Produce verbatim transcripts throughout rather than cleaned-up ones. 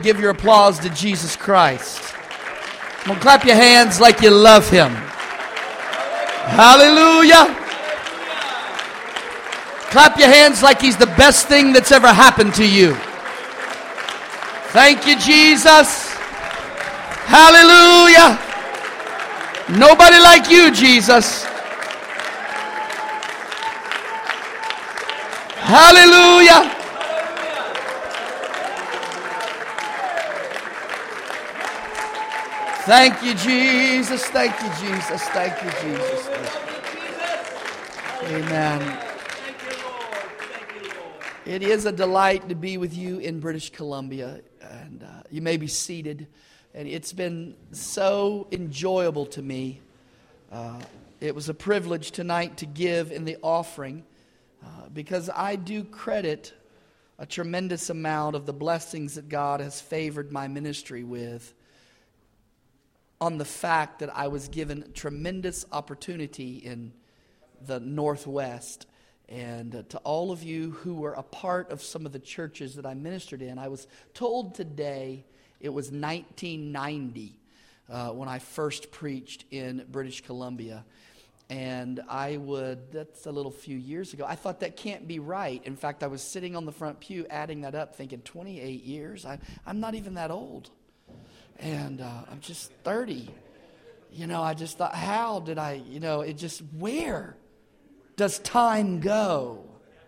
give your applause to Jesus Christ. Come on, clap your hands like you love Him. Hallelujah. Clap your hands like He's the best thing that's ever happened to you. Thank you, Jesus. Hallelujah. Nobody like you, Jesus. Hallelujah. Thank you, Jesus. Thank you, Jesus. Thank you, Jesus. Amen. It is a delight to be with you in British Columbia. And uh, you may be seated. And it's been so enjoyable to me. Uh, it was a privilege tonight to give in the offering. Uh, because I do credit a tremendous amount of the blessings that God has favored my ministry with on the fact that I was given tremendous opportunity in the Northwest. And uh, to all of you who were a part of some of the churches that I ministered in, I was told today it was nineteen ninety uh, when I first preached in British Columbia. And I would, that's a little few years ago. I thought that can't be right. In fact, I was sitting on the front pew adding that up thinking twenty-eight years. I, I'm not even that old. And uh, I'm just thirty. You know, I just thought, how did I, you know, it just, where does time go?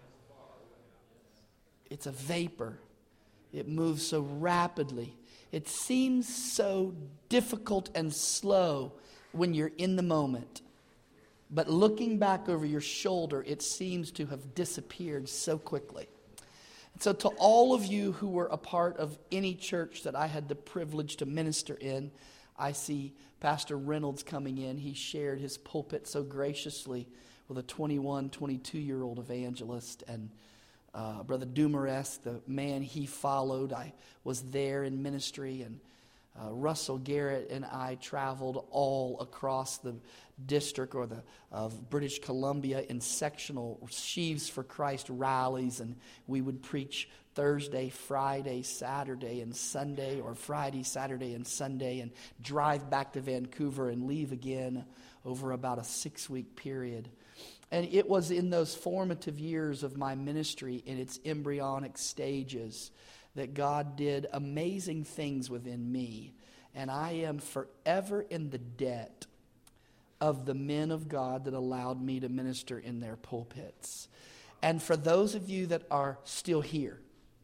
It's a vapor. It moves so rapidly. It seems so difficult and slow when you're in the moment. But looking back over your shoulder, it seems to have disappeared so quickly. And so to all of you who were a part of any church that I had the privilege to minister in, I see Pastor Reynolds coming in. He shared his pulpit so graciously with a twenty-one, twenty-two-year-old evangelist. And uh, Brother Dumares, the man he followed, I was there in ministry. And Uh, Russell Garrett and I traveled all across the district or the of British Columbia in sectional Sheaves for Christ rallies, and we would preach Thursday, Friday, Saturday, and Sunday, or Friday, Saturday, and Sunday, and drive back to Vancouver and leave again over about a six-week period. And it was in those formative years of my ministry, in its embryonic stages, that God did amazing things within me. And I am forever in the debt of the men of God that allowed me to minister in their pulpits. And for those of you that are still here,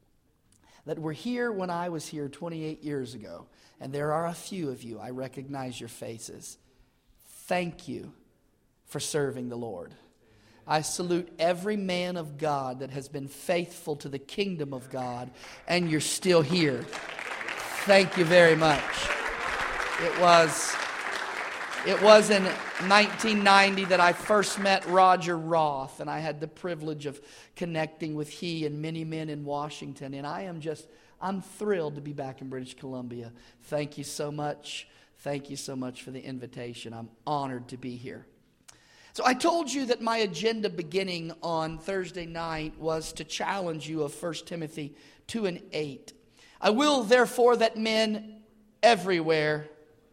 that were here when I was here twenty-eight years ago, and there are a few of you, I recognize your faces. Thank you for serving the Lord. I salute every man of God that has been faithful to the kingdom of God, and you're still here. Thank you very much. It was, it was in nineteen ninety that I first met Roger Roth, and I had the privilege of connecting with he and many men in Washington. And I am just, I'm thrilled to be back in British Columbia. Thank you so much. Thank you so much for the invitation. I'm honored to be here. So I told you that my agenda beginning on Thursday night was to challenge you of First Timothy two and eight. I will therefore that men everywhere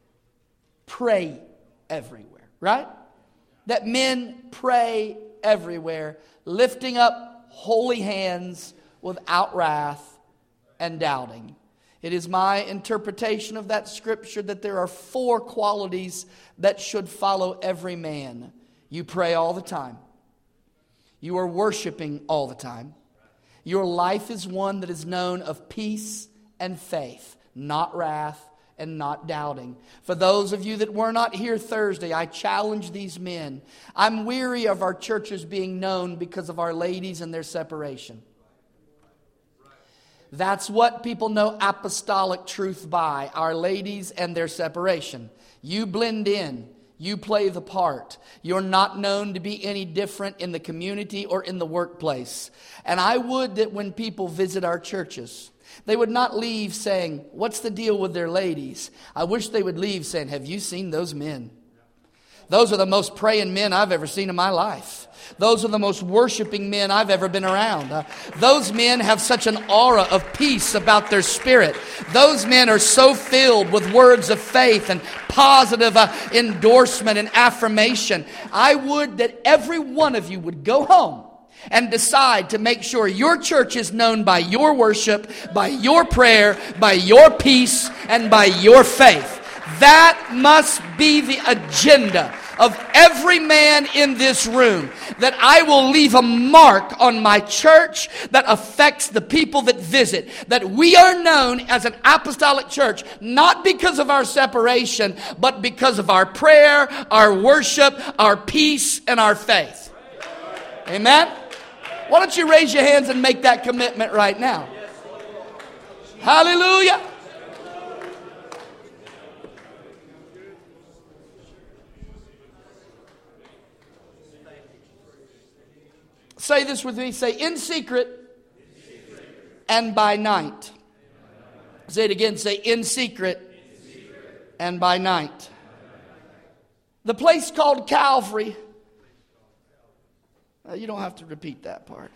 pray everywhere, right? That men pray everywhere, lifting up holy hands without wrath and doubting. It is my interpretation of that scripture that there are four qualities that should follow every man. You pray all the time. You are worshiping all the time. Your life is one that is known of peace and faith, not wrath and not doubting. For those of you that were not here Thursday, I challenge these men. I'm weary of our churches being known because of our ladies and their separation. That's what people know apostolic truth by, our ladies and their separation. You blend in. You play the part. You're not known to be any different in the community or in the workplace. And I would that when people visit our churches, they would not leave saying, what's the deal with their ladies? I wish they would leave saying, have you seen those men? Those are the most praying men I've ever seen in my life. Those are the most worshiping men I've ever been around. Uh, those men have such an aura of peace about their spirit. Those men are so filled with words of faith and positive uh, endorsement and affirmation. I would that every one of you would go home and decide to make sure your church is known by your worship, by your prayer, by your peace, and by your faith. That must be the agenda of every man in this room, that I will leave a mark on my church that affects the people that visit. That we are known as an apostolic church, not because of our separation, but because of our prayer, our worship, our peace, and our faith. Amen? Why don't you raise your hands and make that commitment right now? Hallelujah. Say this with me. Say, in secret and by night. Say it again. Say, in secret and by night. The place called Calvary. Uh, you don't have to repeat that part.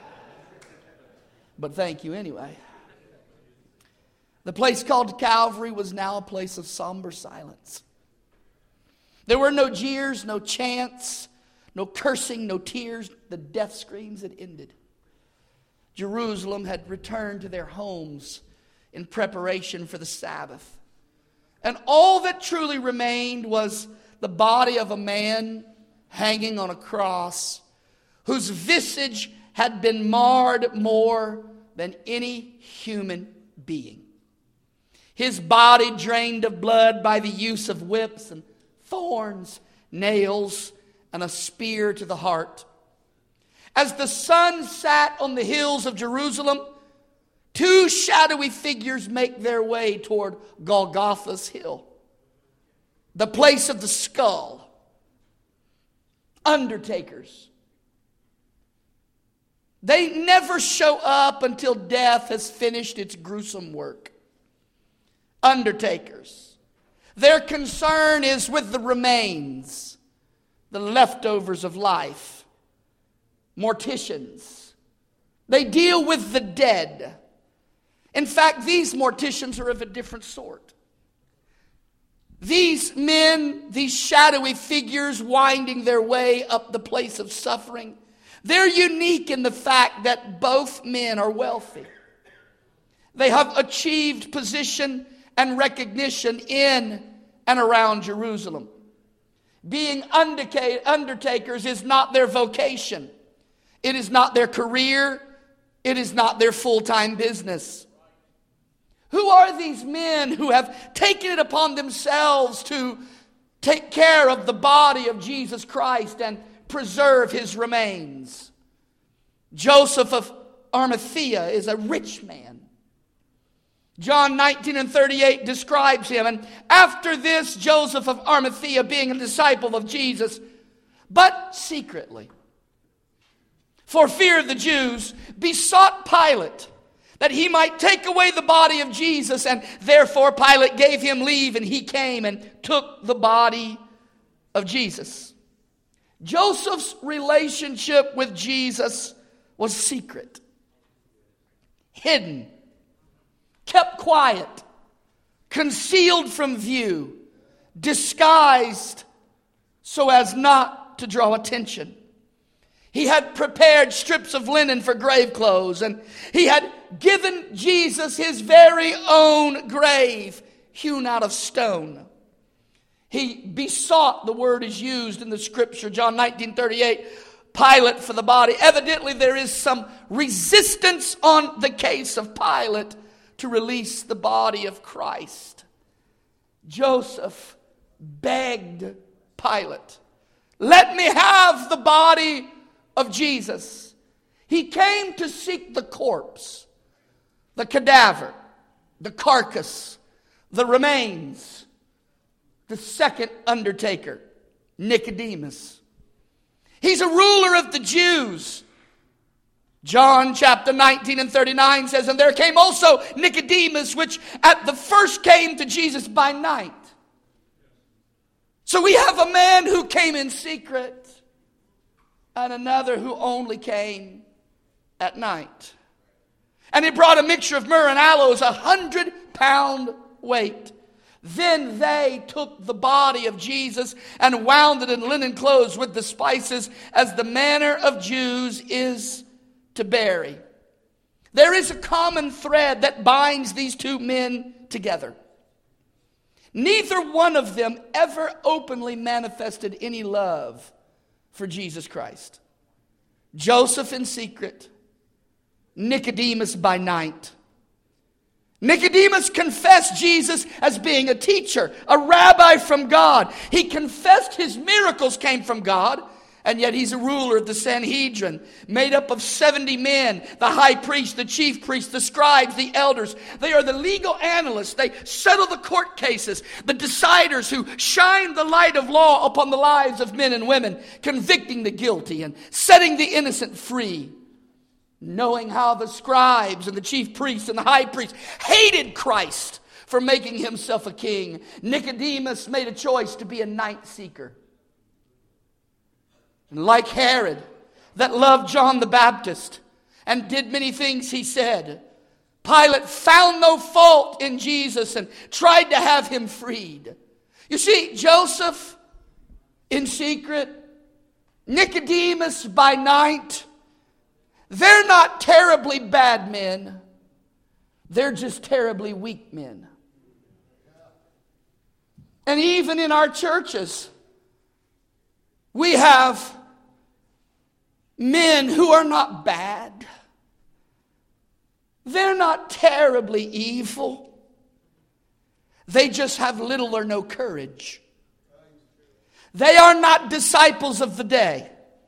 But thank you anyway. The place called Calvary was now a place of somber silence. There were no jeers, no chants, no cursing, no tears. The death screams had ended. Jerusalem had returned to their homes in preparation for the Sabbath. And all that truly remained was the body of a man hanging on a cross, whose visage had been marred more than any human being. His body drained of blood by the use of whips and thorns, nails, and a spear to the heart. As the sun sat on the hills of Jerusalem, two shadowy figures make their way toward Golgotha's hill, the place of the skull. Undertakers. They never show up until death has finished its gruesome work. Undertakers. Their concern is with the remains, the leftovers of life. Morticians. They deal with the dead. In fact, these morticians are of a different sort. These men, these shadowy figures winding their way up the place of suffering, they're unique in the fact that both men are wealthy. They have achieved position and recognition in and around Jerusalem. Being undertakers is not their vocation. It is not their career. It is not their full-time business. Who are these men who have taken it upon themselves to take care of the body of Jesus Christ and preserve his remains? Joseph of Arimathea is a rich man. John nineteen and thirty-eight describes him. And after this, Joseph of Arimathea, being a disciple of Jesus, but secretly, for fear of the Jews, besought Pilate that he might take away the body of Jesus. And therefore Pilate gave him leave, and he came and took the body of Jesus. Joseph's relationship with Jesus was secret, hidden, kept quiet, concealed from view, disguised so as not to draw attention. He had prepared strips of linen for grave clothes, and he had given Jesus his very own grave, hewn out of stone. He besought, the word is used in the scripture, John nineteen thirty-eight, Pilate for the body. Evidently there is some resistance on the case of Pilate to release the body of Christ. Joseph begged Pilate, let me have the body of Jesus. He came to seek the corpse, the cadaver, the carcass, the remains. The second undertaker, Nicodemus. He's a ruler of the Jews. John chapter nineteen and thirty-nine says, and there came also Nicodemus, which at the first came to Jesus by night. So we have a man who came in secret and another who only came at night. And he brought a mixture of myrrh and aloes, a hundred pound weight. Then they took the body of Jesus and wound it in linen clothes with the spices, as the manner of Jews is to bury. There is a common thread that binds these two men together. Neither one of them ever openly manifested any love for Jesus Christ. Joseph in secret, Nicodemus by night. Nicodemus confessed Jesus as being a teacher, a rabbi from God. He confessed his miracles came from God, and yet he's a ruler of the Sanhedrin, made up of seventy men, the high priest, the chief priest, the scribes, the elders. They are the legal analysts. They settle the court cases, the deciders who shine the light of law upon the lives of men and women, convicting the guilty and setting the innocent free. Knowing how the scribes and the chief priests and the high priests hated Christ for making himself a king, Nicodemus made a choice to be a night seeker. And like Herod, that loved John the Baptist and did many things he said, Pilate found no fault in Jesus and tried to have him freed. You see, Joseph in secret, Nicodemus by night, they're not terribly bad men. They're just terribly weak men. And even in our churches, we have men who are not bad. They're not terribly evil. They just have little or no courage. They are not disciples of the day.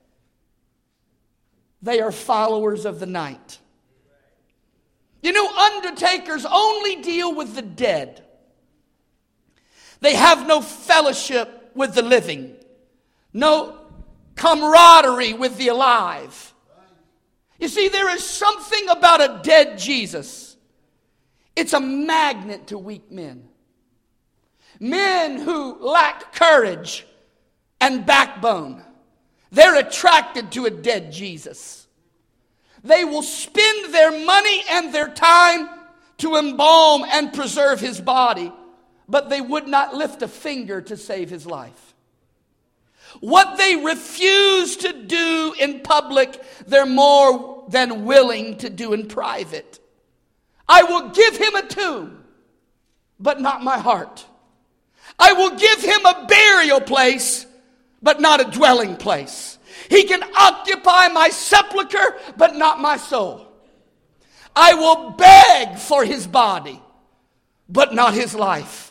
They are followers of the night. You know, undertakers only deal with the dead. They have no fellowship with the living. No camaraderie with the alive. You see, there is something about a dead Jesus. It's a magnet to weak men. Men who lack courage and backbone. They're attracted to a dead Jesus. They will spend their money and their time to embalm and preserve his body, but they would not lift a finger to save his life. What they refuse to do in public, they're more than willing to do in private. I will give him a tomb, but not my heart. I will give him a burial place, but not a dwelling place. He can occupy my sepulcher, but not my soul. I will beg for his body, but not his life.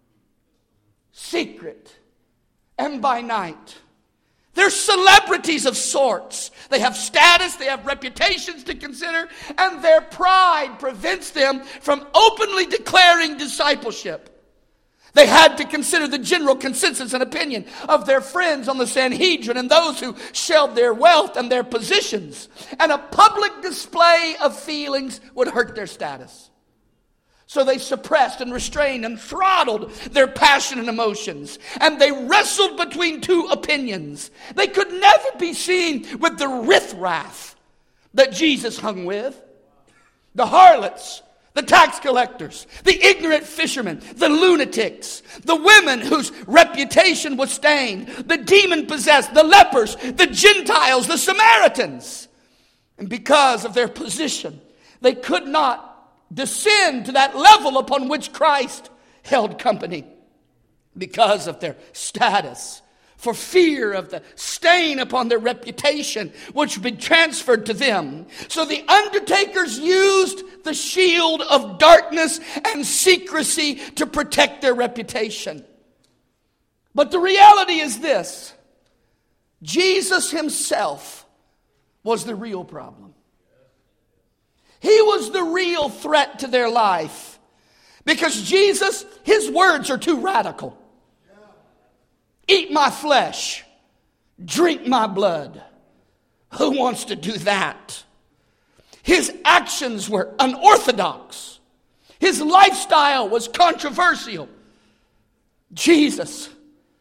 Secret and by night. They're celebrities of sorts. They have status, they have reputations to consider, and their pride prevents them from openly declaring discipleship. They had to consider the general consensus and opinion of their friends on the Sanhedrin and those who shelved their wealth and their positions. And a public display of feelings would hurt their status. So they suppressed and restrained and throttled their passion and emotions. And they wrestled between two opinions. They could never be seen with the riffraff that Jesus hung with. The harlots, the tax collectors, the ignorant fishermen, the lunatics, the women whose reputation was stained, the demon-possessed, the lepers, the Gentiles, the Samaritans. And because of their position, they could not descend to that level upon which Christ held company. Because of their status, for fear of the stain upon their reputation, which would be transferred to them. So the undertakers used the shield of darkness and secrecy to protect their reputation. But the reality is this: Jesus himself was the real problem. He was the real threat to their life. Because Jesus, his words are too radical. Eat my flesh, drink my blood. Who wants to do that? His actions were unorthodox. His lifestyle was controversial. Jesus,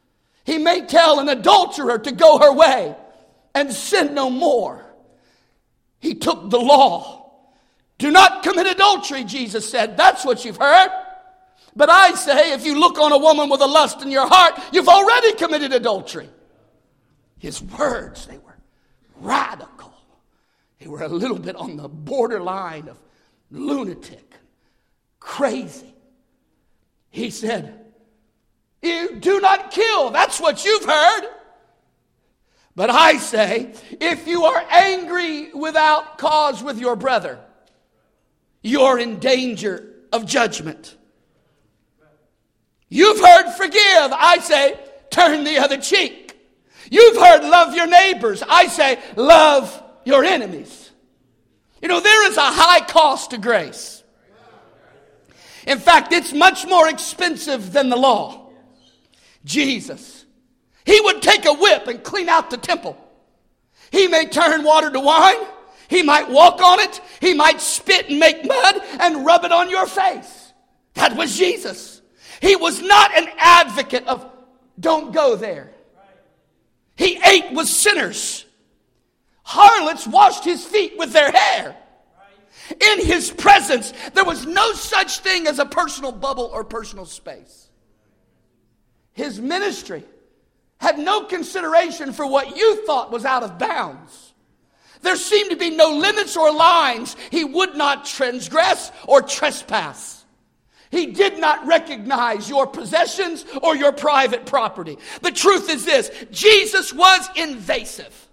He may tell an adulterer to go her way and sin no more. He took the law. Do not commit adultery, Jesus said. That's what you've heard. But I say, if you look on a woman with a lust in your heart, you've already committed adultery. His words, they were radical. They were a little bit on the borderline of lunatic, crazy. He said, you do not kill. That's what you've heard. But I say, if you are angry without cause with your brother, you're in danger of judgment. You've heard forgive. I say, turn the other cheek. You've heard love your neighbors. I say, love your enemies. You know, there is a high cost to grace. In fact, it's much more expensive than the law. Jesus, he would take a whip and clean out the temple. He may turn water to wine. He might walk on it. He might spit and make mud and rub it on your face. That was Jesus. He was not an advocate of don't go there. He ate with sinners. Harlots washed his feet with their hair. In his presence, there was no such thing as a personal bubble or personal space. His ministry had no consideration for what you thought was out of bounds. There seemed to be no limits or lines he would not transgress or trespass. He did not recognize your possessions or your private property. The truth is this: Jesus was invasive,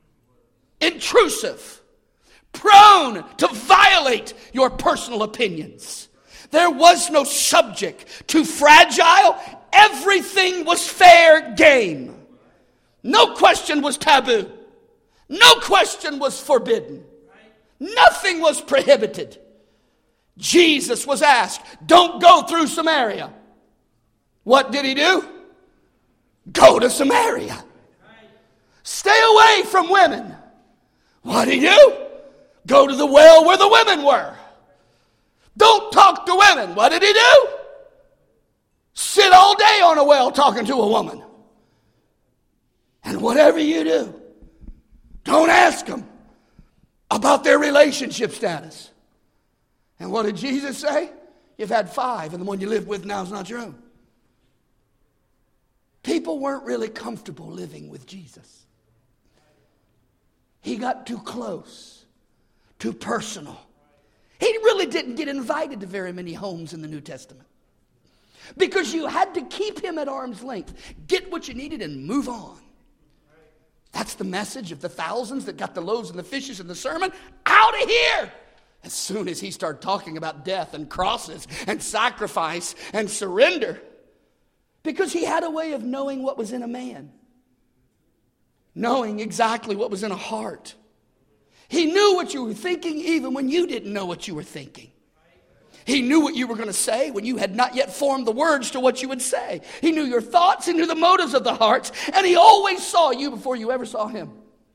intrusive, prone to violate your personal opinions. There was no subject too fragile. Everything was fair game. No question was taboo. No question was forbidden. Nothing was prohibited. Jesus was asked, don't go through Samaria. What did he do? Go to Samaria. Stay away from women. What did he do? Go to the well where the women were. Don't talk to women. What did he do? Sit all day on a well talking to a woman. And whatever you do, don't ask them about their relationship status. And what did Jesus say? You've had five, and the one you live with now is not your own. People weren't really comfortable living with Jesus. He got too close, too personal. He really didn't get invited to very many homes in the New Testament. Because you had to keep him at arm's length. Get what you needed and move on. That's the message of the thousands that got the loaves and the fishes in the sermon. Out of here! As soon as he started talking about death and crosses and sacrifice and surrender. Because he had a way of knowing what was in a man. Knowing exactly what was in a heart. He knew what you were thinking even when you didn't know what you were thinking. He knew what you were going to say when you had not yet formed the words to what you would say. He knew your thoughts. He knew the motives of the hearts. And he always saw you before you ever saw him.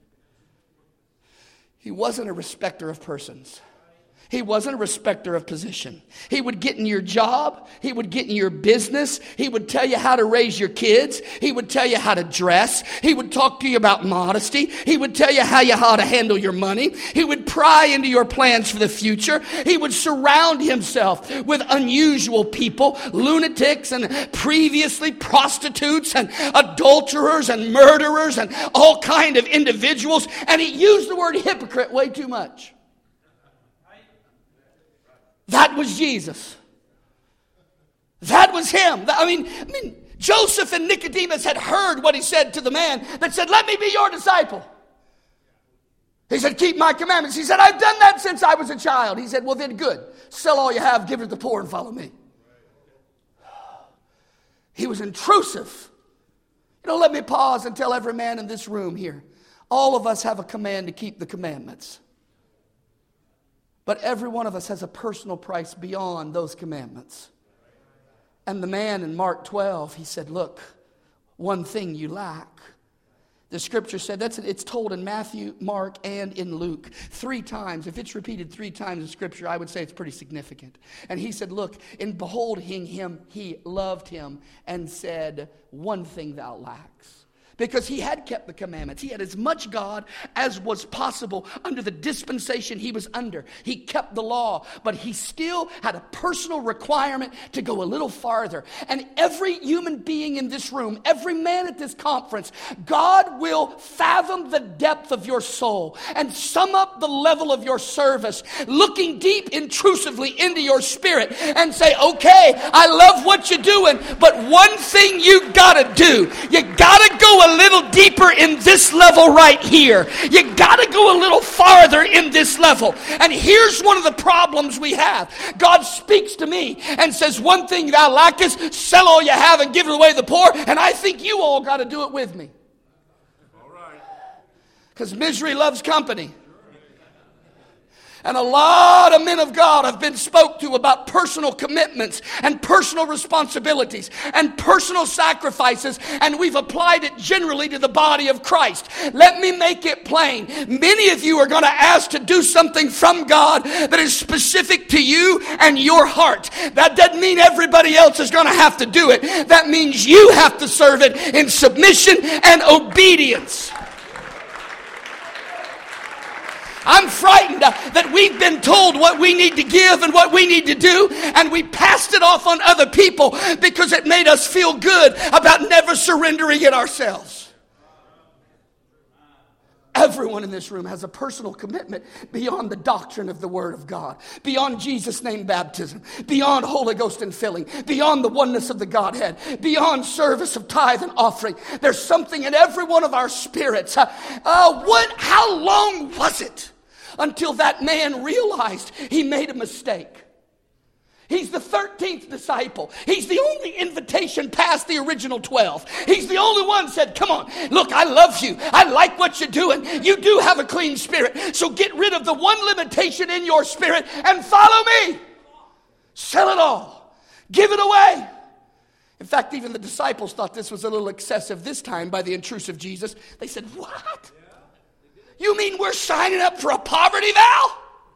He wasn't a respecter of persons. He wasn't a respecter of position. He would get in your job. He would get in your business. He would tell you how to raise your kids. He would tell you how to dress. He would talk to you about modesty. He would tell you how you how to handle your money. He would pry into your plans for the future. He would surround himself with unusual people, lunatics and previously prostitutes and adulterers and murderers and all kind of individuals. And he used the word hypocrite way too much. That was Jesus. That was him. I mean, I mean, Joseph and Nicodemus had heard what he said to the man that said, let me be your disciple. He said, keep my commandments. He said, I've done that since I was a child. He said, well then good. Sell all you have, give it to the poor and follow me. He was intrusive. You know, let me pause and tell every man in this room here. All of us have a command to keep the commandments. But every one of us has a personal price beyond those commandments. And the man in Mark twelve, he said, look, one thing you lack. The scripture said, that's it's told in Matthew, Mark, and in Luke. Three times. If it's repeated three times in scripture, I would say it's pretty significant. And he said, look, in beholding him, he loved him and said, one thing thou lacks. Because he had kept the commandments. He had as much God as was possible under the dispensation he was under. He kept the law, but he still had a personal requirement to go a little farther. And every human being in this room, every man at this conference, God will fathom the depth of your soul and sum up the level of your service, looking deep intrusively into your spirit and say, okay, I love what you're doing, but one thing you gotta do, you gotta go a little deeper in this level right here. You got to go a little farther in this level. And here's one of the problems we have. God speaks to me and says, one thing thou lackest, sell all you have and give it away to the poor. And I think you all got to do it with me. All right. Because misery loves company. And a lot of men of God have been spoke to about personal commitments and personal responsibilities and personal sacrifices, and we've applied it generally to the body of Christ. Let me make it plain. Many of you are going to ask to do something from God that is specific to you and your heart. That doesn't mean everybody else is going to have to do it. That means you have to serve it in submission and obedience. I'm frightened that we've been told what we need to give and what we need to do, and we passed it off on other people because it made us feel good about never surrendering it ourselves. Everyone in this room has a personal commitment beyond the doctrine of the Word of God, beyond Jesus' name baptism, beyond Holy Ghost infilling, beyond the oneness of the Godhead, beyond service of tithe and offering. There's something in every one of our spirits. Uh, uh, what? How long was it until that man realized he made a mistake? He's the thirteenth disciple. He's the only invitation past the original twelve. He's the only one who said, come on, look, I love you. I like what you're doing. You do have a clean spirit. So get rid of the one limitation in your spirit and follow me. Sell it all. Give it away. In fact, even the disciples thought this was a little excessive this time by the intrusive Jesus. They said, what? You mean we're signing up for a poverty vow?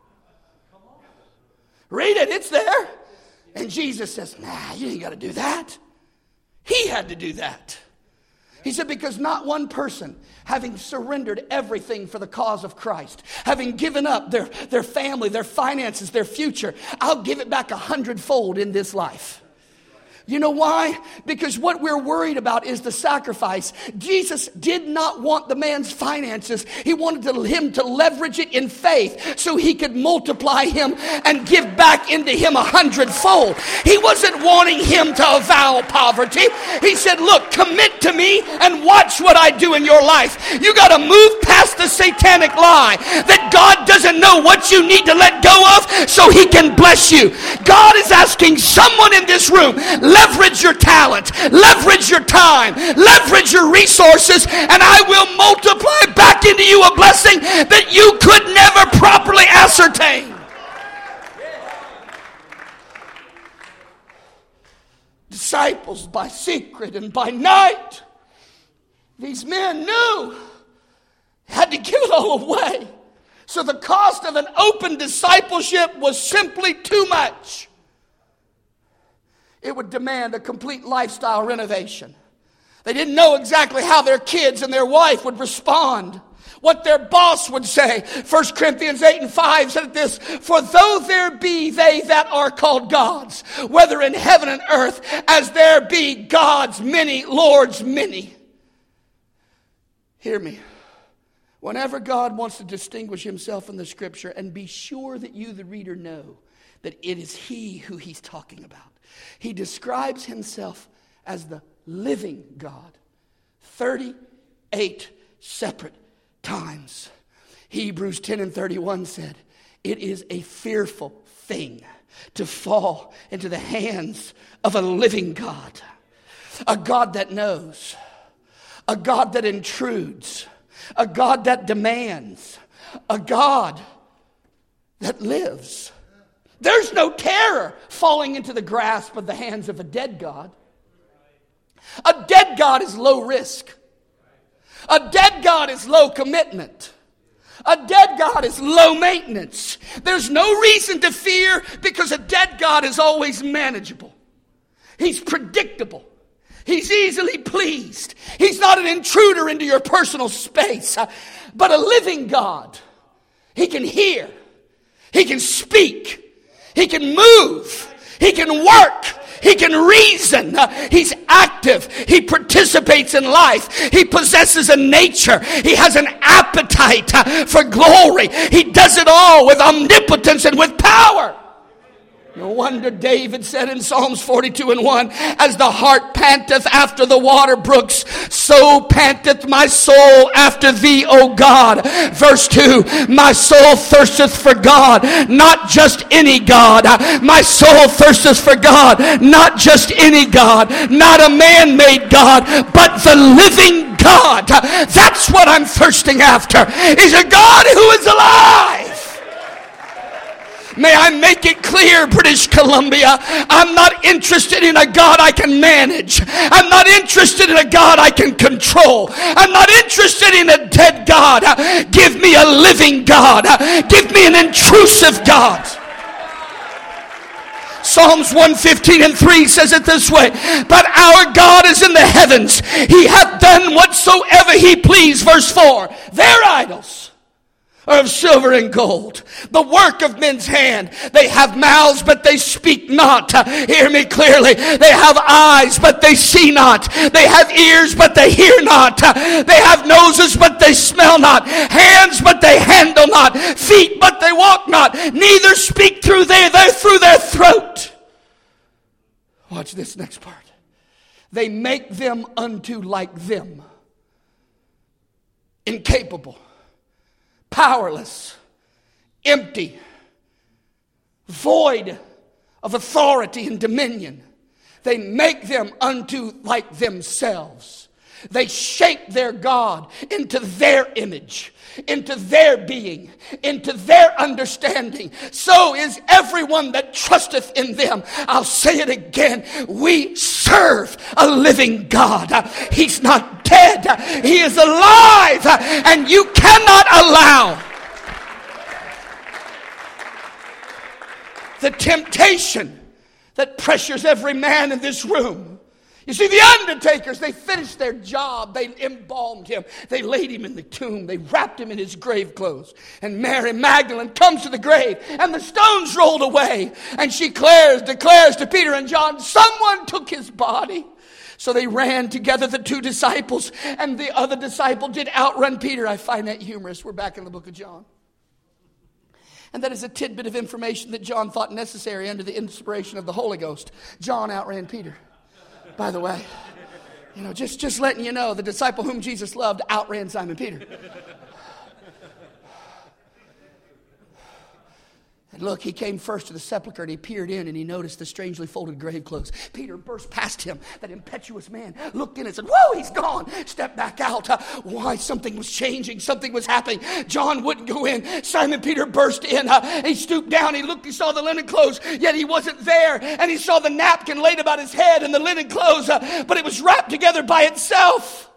Read it, it's there. And Jesus says, nah, you ain't got to do that. He had to do that. He said, because not one person, having surrendered everything for the cause of Christ, having given up their, their family, their finances, their future, I'll give it back a hundredfold in this life. You know why? Because what we're worried about is the sacrifice. Jesus did not want the man's finances. He wanted to, him to leverage it in faith so he could multiply him and give back into him a hundredfold. He wasn't wanting him to avow poverty. He said, look, commit to me and watch what I do in your life. You got to move past the satanic lie that God doesn't know what you need to let go of so he can bless you. God is asking someone in this room, leverage your talent, leverage your time, leverage your resources, and I will multiply back into you a blessing that you could never properly ascertain. Disciples by secret and by night. These men knew had to give it all away. So the cost of an open discipleship was simply too much. It would demand a complete lifestyle renovation. They didn't know exactly how their kids and their wife would respond, what their boss would say. First Corinthians eight and five said this, for though there be they that are called gods, whether in heaven and earth, as there be gods many, lords many. Hear me. Whenever God wants to distinguish himself in the scripture, and be sure that you, the reader, know that it is he who he's talking about. He describes himself as the living God. thirty-eight separate times. Hebrews ten and thirty-one said, it is a fearful thing to fall into the hands of a living God. A God that knows. A God that intrudes. A God that demands. A God that lives. There's no terror falling into the grasp of the hands of a dead God. A dead God is low risk. A dead God is low commitment. A dead God is low maintenance. There's no reason to fear because a dead God is always manageable. He's predictable. He's easily pleased. He's not an intruder into your personal space. But a living God, He can hear. He can speak. He can move. He can work. He can reason. Uh, he's active. He participates in life. He possesses a nature. He has an appetite uh, for glory. He does it all with omnipotence and with power. No wonder David said in Psalms forty-two and one, as the hart panteth after the water brooks, so panteth my soul after thee, O God. Verse two, my soul thirsteth for God, not just any God. My soul thirsteth for God, not just any God, not a man-made God, but the living God. That's what I'm thirsting after, is a God who is alive. May I make it clear, British Columbia, I'm not interested in a God I can manage. I'm not interested in a God I can control. I'm not interested in a dead God. Give me a living God. Give me an intrusive God. Psalms one fifteen and three says it this way, but our God is in the heavens. He hath done whatsoever He pleased. Verse four, their idols are of silver and gold, the work of men's hand. They have mouths, but they speak not. Uh, hear me clearly. They have eyes, but they see not. They have ears, but they hear not. Uh, they have noses, but they smell not. Hands, but they handle not. Feet, but they walk not. Neither speak through their, their through their throat. Watch this next part. They make them unto like them, incapable, powerless, empty, void of authority and dominion. They make them unto like themselves. They shape their God into their image, into their being, into their understanding. So is everyone that trusteth in them. I'll say it again. We serve a living God. He's not dead. He is alive. And you cannot allow the temptation that pressures every man in this room. You see, the undertakers, they finished their job. They embalmed him. They laid him in the tomb. They wrapped him in his grave clothes. And Mary Magdalene comes to the grave, and the stones rolled away. And she declares, declares to Peter and John, someone took his body. So they ran together, the two disciples, and the other disciple did outrun Peter. I find that humorous. We're back in the book of John. And that is a tidbit of information that John thought necessary under the inspiration of the Holy Ghost. John outran Peter. By the way, you know, just, just letting you know, the disciple whom Jesus loved outran Simon Peter. And look, he came first to the sepulchre and he peered in and he noticed the strangely folded grave clothes. Peter burst past him. That impetuous man looked in and said, whoa, he's gone. Stepped back out. Uh, why? Something was changing. Something was happening. John wouldn't go in. Simon Peter burst in. Uh, he stooped down. He looked. He saw the linen clothes, yet he wasn't there. And he saw the napkin laid about his head and the linen clothes, uh, but it was wrapped together by itself.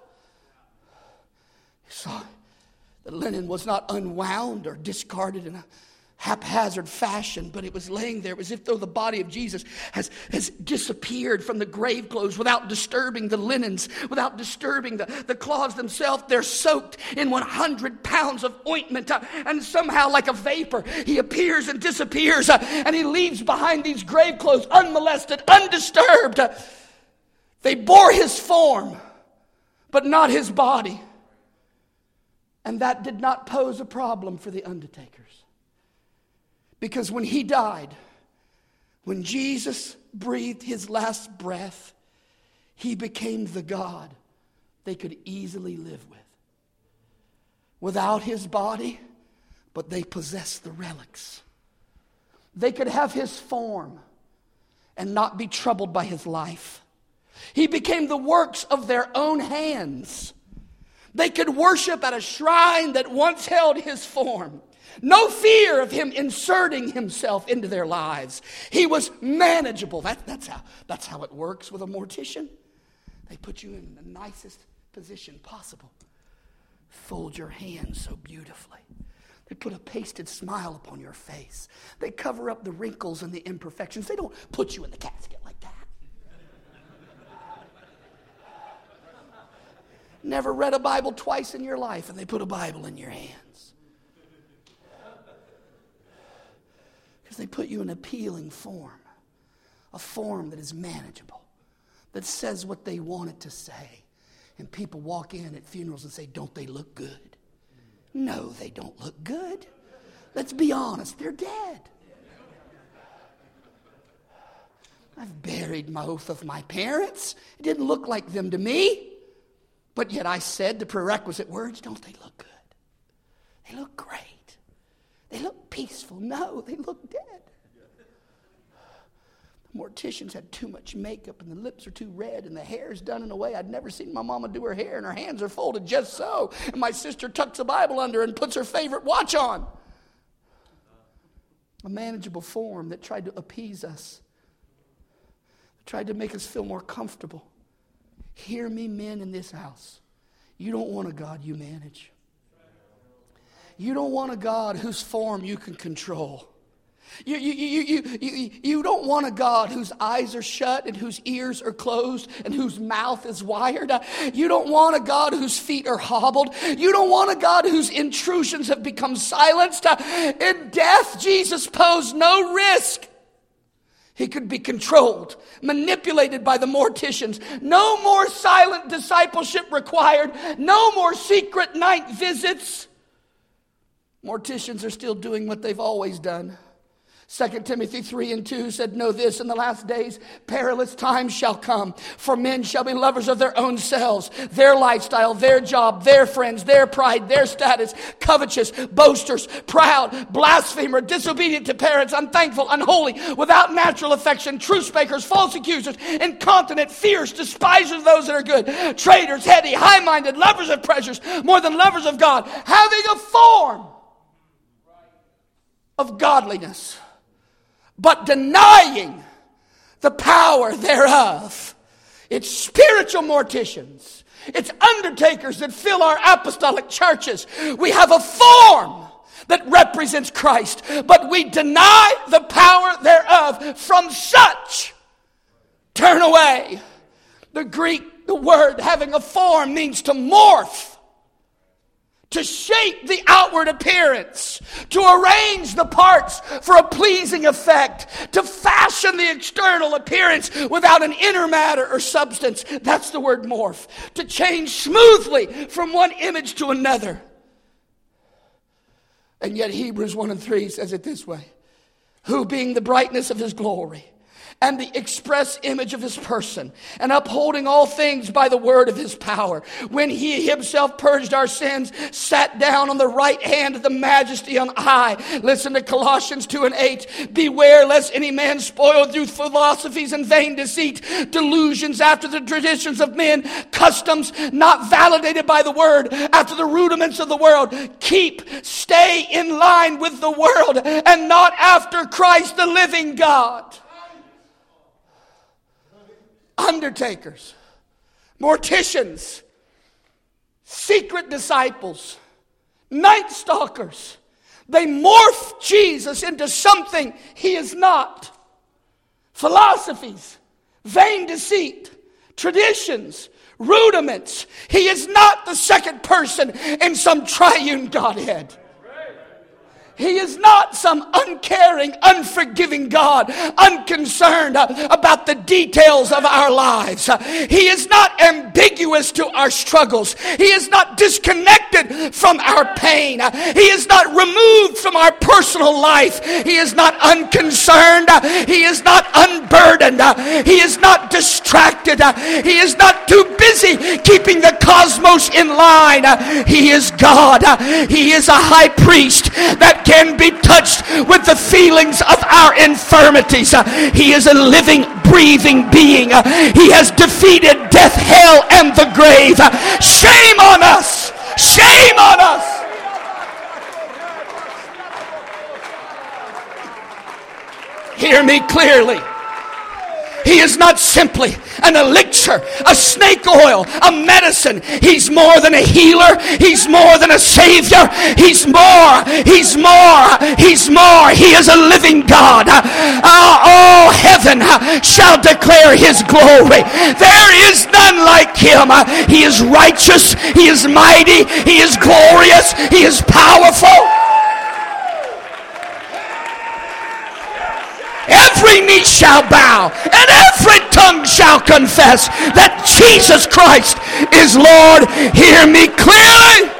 He saw the linen was not unwound or discarded in a haphazard fashion, but it was laying there as if though the body of Jesus has, has disappeared from the grave clothes without disturbing the linens, without disturbing the, the cloths themselves. They're soaked in one hundred pounds of ointment, uh, and somehow like a vapor, he appears and disappears, uh, and he leaves behind these grave clothes unmolested, undisturbed. Uh, they bore his form, but not his body. And that did not pose a problem for the undertakers. Because when he died, when Jesus breathed his last breath, he became the God they could easily live with. Without his body, but they possessed the relics. They could have his form and not be troubled by his life. He became the works of their own hands. They could worship at a shrine that once held his form. No fear of him inserting himself into their lives. He was manageable. That, that's, how, that's how it works with a mortician. They put you in the nicest position possible fold your hands so beautifully. They put a pasted smile upon your face. They cover up the wrinkles and the imperfections. They don't put you in the casket like that. Never read a Bible twice in your life, and they put a Bible in your hands. Because they put you in an appealing form. A form that is manageable. That says what they want it to say. And people walk in at funerals and say, don't they look good? No, they don't look good. Let's be honest, they're dead. I've buried both of my parents. It didn't look like them to me. But yet I said the prerequisite words, don't they look good? They look great. They look peaceful. No, they look dead. The morticians had too much makeup and the lips are too red and the hair's done in a way I'd never seen my mama do her hair, and her hands are folded just so. And my sister tucks a Bible under and puts her favorite watch on. A manageable form that tried to appease us. Tried to make us feel more comfortable. Hear me, men in this house. You don't want a God you manage. You don't want a God whose form you can control. You, you, you, you, you, you don't want a God whose eyes are shut and whose ears are closed and whose mouth is wired. You don't want a God whose feet are hobbled. You don't want a God whose intrusions have become silenced. In death, Jesus posed no risk. He could be controlled, manipulated by the morticians. No more silent discipleship required. No more secret night visits. Morticians are still doing what they've always done. Second Timothy three and two said, know this, in the last days, perilous times shall come. For men shall be lovers of their own selves, their lifestyle, their job, their friends, their pride, their status, covetous, boasters, proud, blasphemer, disobedient to parents, unthankful, unholy, without natural affection, truce makers, false accusers, incontinent, fierce, despisers of those that are good, traitors, heady, high-minded, lovers of pleasures, more than lovers of God, having a form of godliness, but denying the power thereof. It's spiritual morticians. It's undertakers that fill our apostolic churches. We have a form that represents Christ, but we deny the power thereof. From such, turn away. The Greek, the word having a form means to morph. To shape the outward appearance, to arrange the parts for a pleasing effect, to fashion the external appearance without an inner matter or substance. That's the word morph. To change smoothly from one image to another. And yet Hebrews one and three says it this way. Who being the brightness of his glory and the express image of his person, and upholding all things by the word of his power, when he himself purged our sins, sat down on the right hand of the majesty on high. Listen to Colossians two and eight. Beware lest any man spoil through philosophies and vain deceit, delusions after the traditions of men, customs not validated by the word, after the rudiments of the world. Keep, stay in line with the world and not after Christ the living God. Undertakers, morticians, secret disciples, night stalkers. They morph Jesus into something he is not. Philosophies, vain deceit, traditions, rudiments. He is not the second person in some triune Godhead. He is not some uncaring, unforgiving God, unconcerned about the details of our lives. He is not ambiguous to our struggles. He is not disconnected from our pain. He is not removed from our personal life. He is not unconcerned. He is not unburdened. He is not distracted. He is not too busy keeping the cosmos in line. He is God. He is a high priest that can be touched with the feelings of our infirmities. Uh, he is a living, breathing being. Uh, he has defeated death, hell, and the grave. Uh, shame on us! Shame on us! Hear me clearly. He is not simply an elixir, a snake oil, a medicine. He's more than a healer. He's more than a savior. He's more. He's more. He's more. He is a living God. Uh, all heaven shall declare His glory. There is none like Him. He is righteous. He is mighty. He is glorious. He is powerful. Every knee shall bow and every tongue shall confess that Jesus Christ is Lord. Hear me clearly.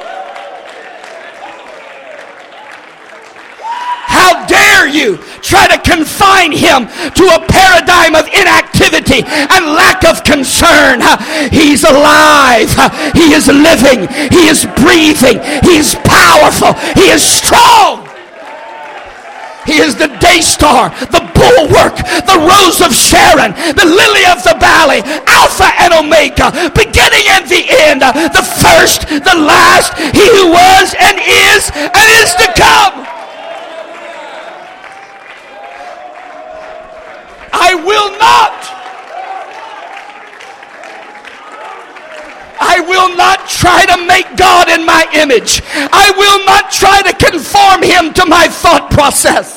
How dare you try to confine Him to a paradigm of inactivity and lack of concern. He's alive. He is living. He is breathing. He is powerful. He is strong. He is the day star, the bulwark, the rose of Sharon, the lily of the valley, Alpha and Omega, beginning and the end, the first, the last, He who was and is and is to come. I will not, I will not try to make God in my image. I will not try to conform Him to my thought process.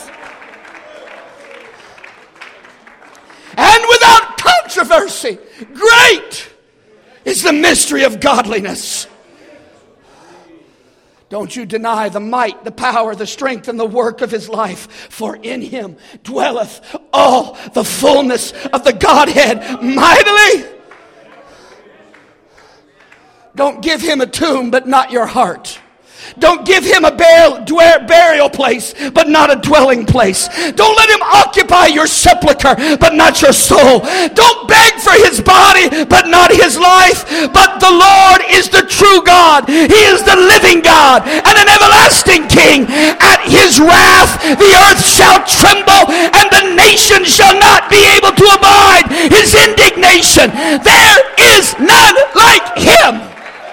And without controversy, great is the mystery of godliness. Don't you deny the might, the power, the strength, and the work of His life, for in Him dwelleth all the fullness of the Godhead mightily. Don't give Him a tomb, but not your heart. Don't give Him a burial place, but not a dwelling place. Don't let Him occupy your sepulcher, but not your soul. Don't beg for His body, but not His life. But the Lord is the true God. He is the living God and an everlasting King. At His wrath the earth shall tremble, and the nations shall not be able to abide His indignation. There is none like Him.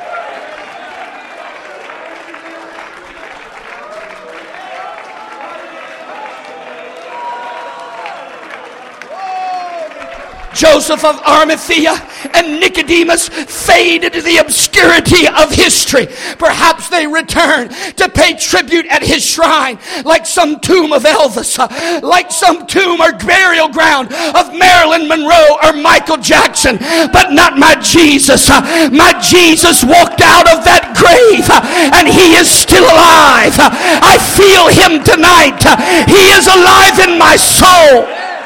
Joseph of Arimathea and Nicodemus fade into the obscurity of history. Perhaps they return to pay tribute at His shrine, like some tomb of Elvis, uh, like some tomb or burial ground of Marilyn Monroe or Michael Jackson, but not my Jesus. Uh, my Jesus walked out of that grave, uh, and He is still alive. Uh, I feel Him tonight. Uh, he is alive in my soul.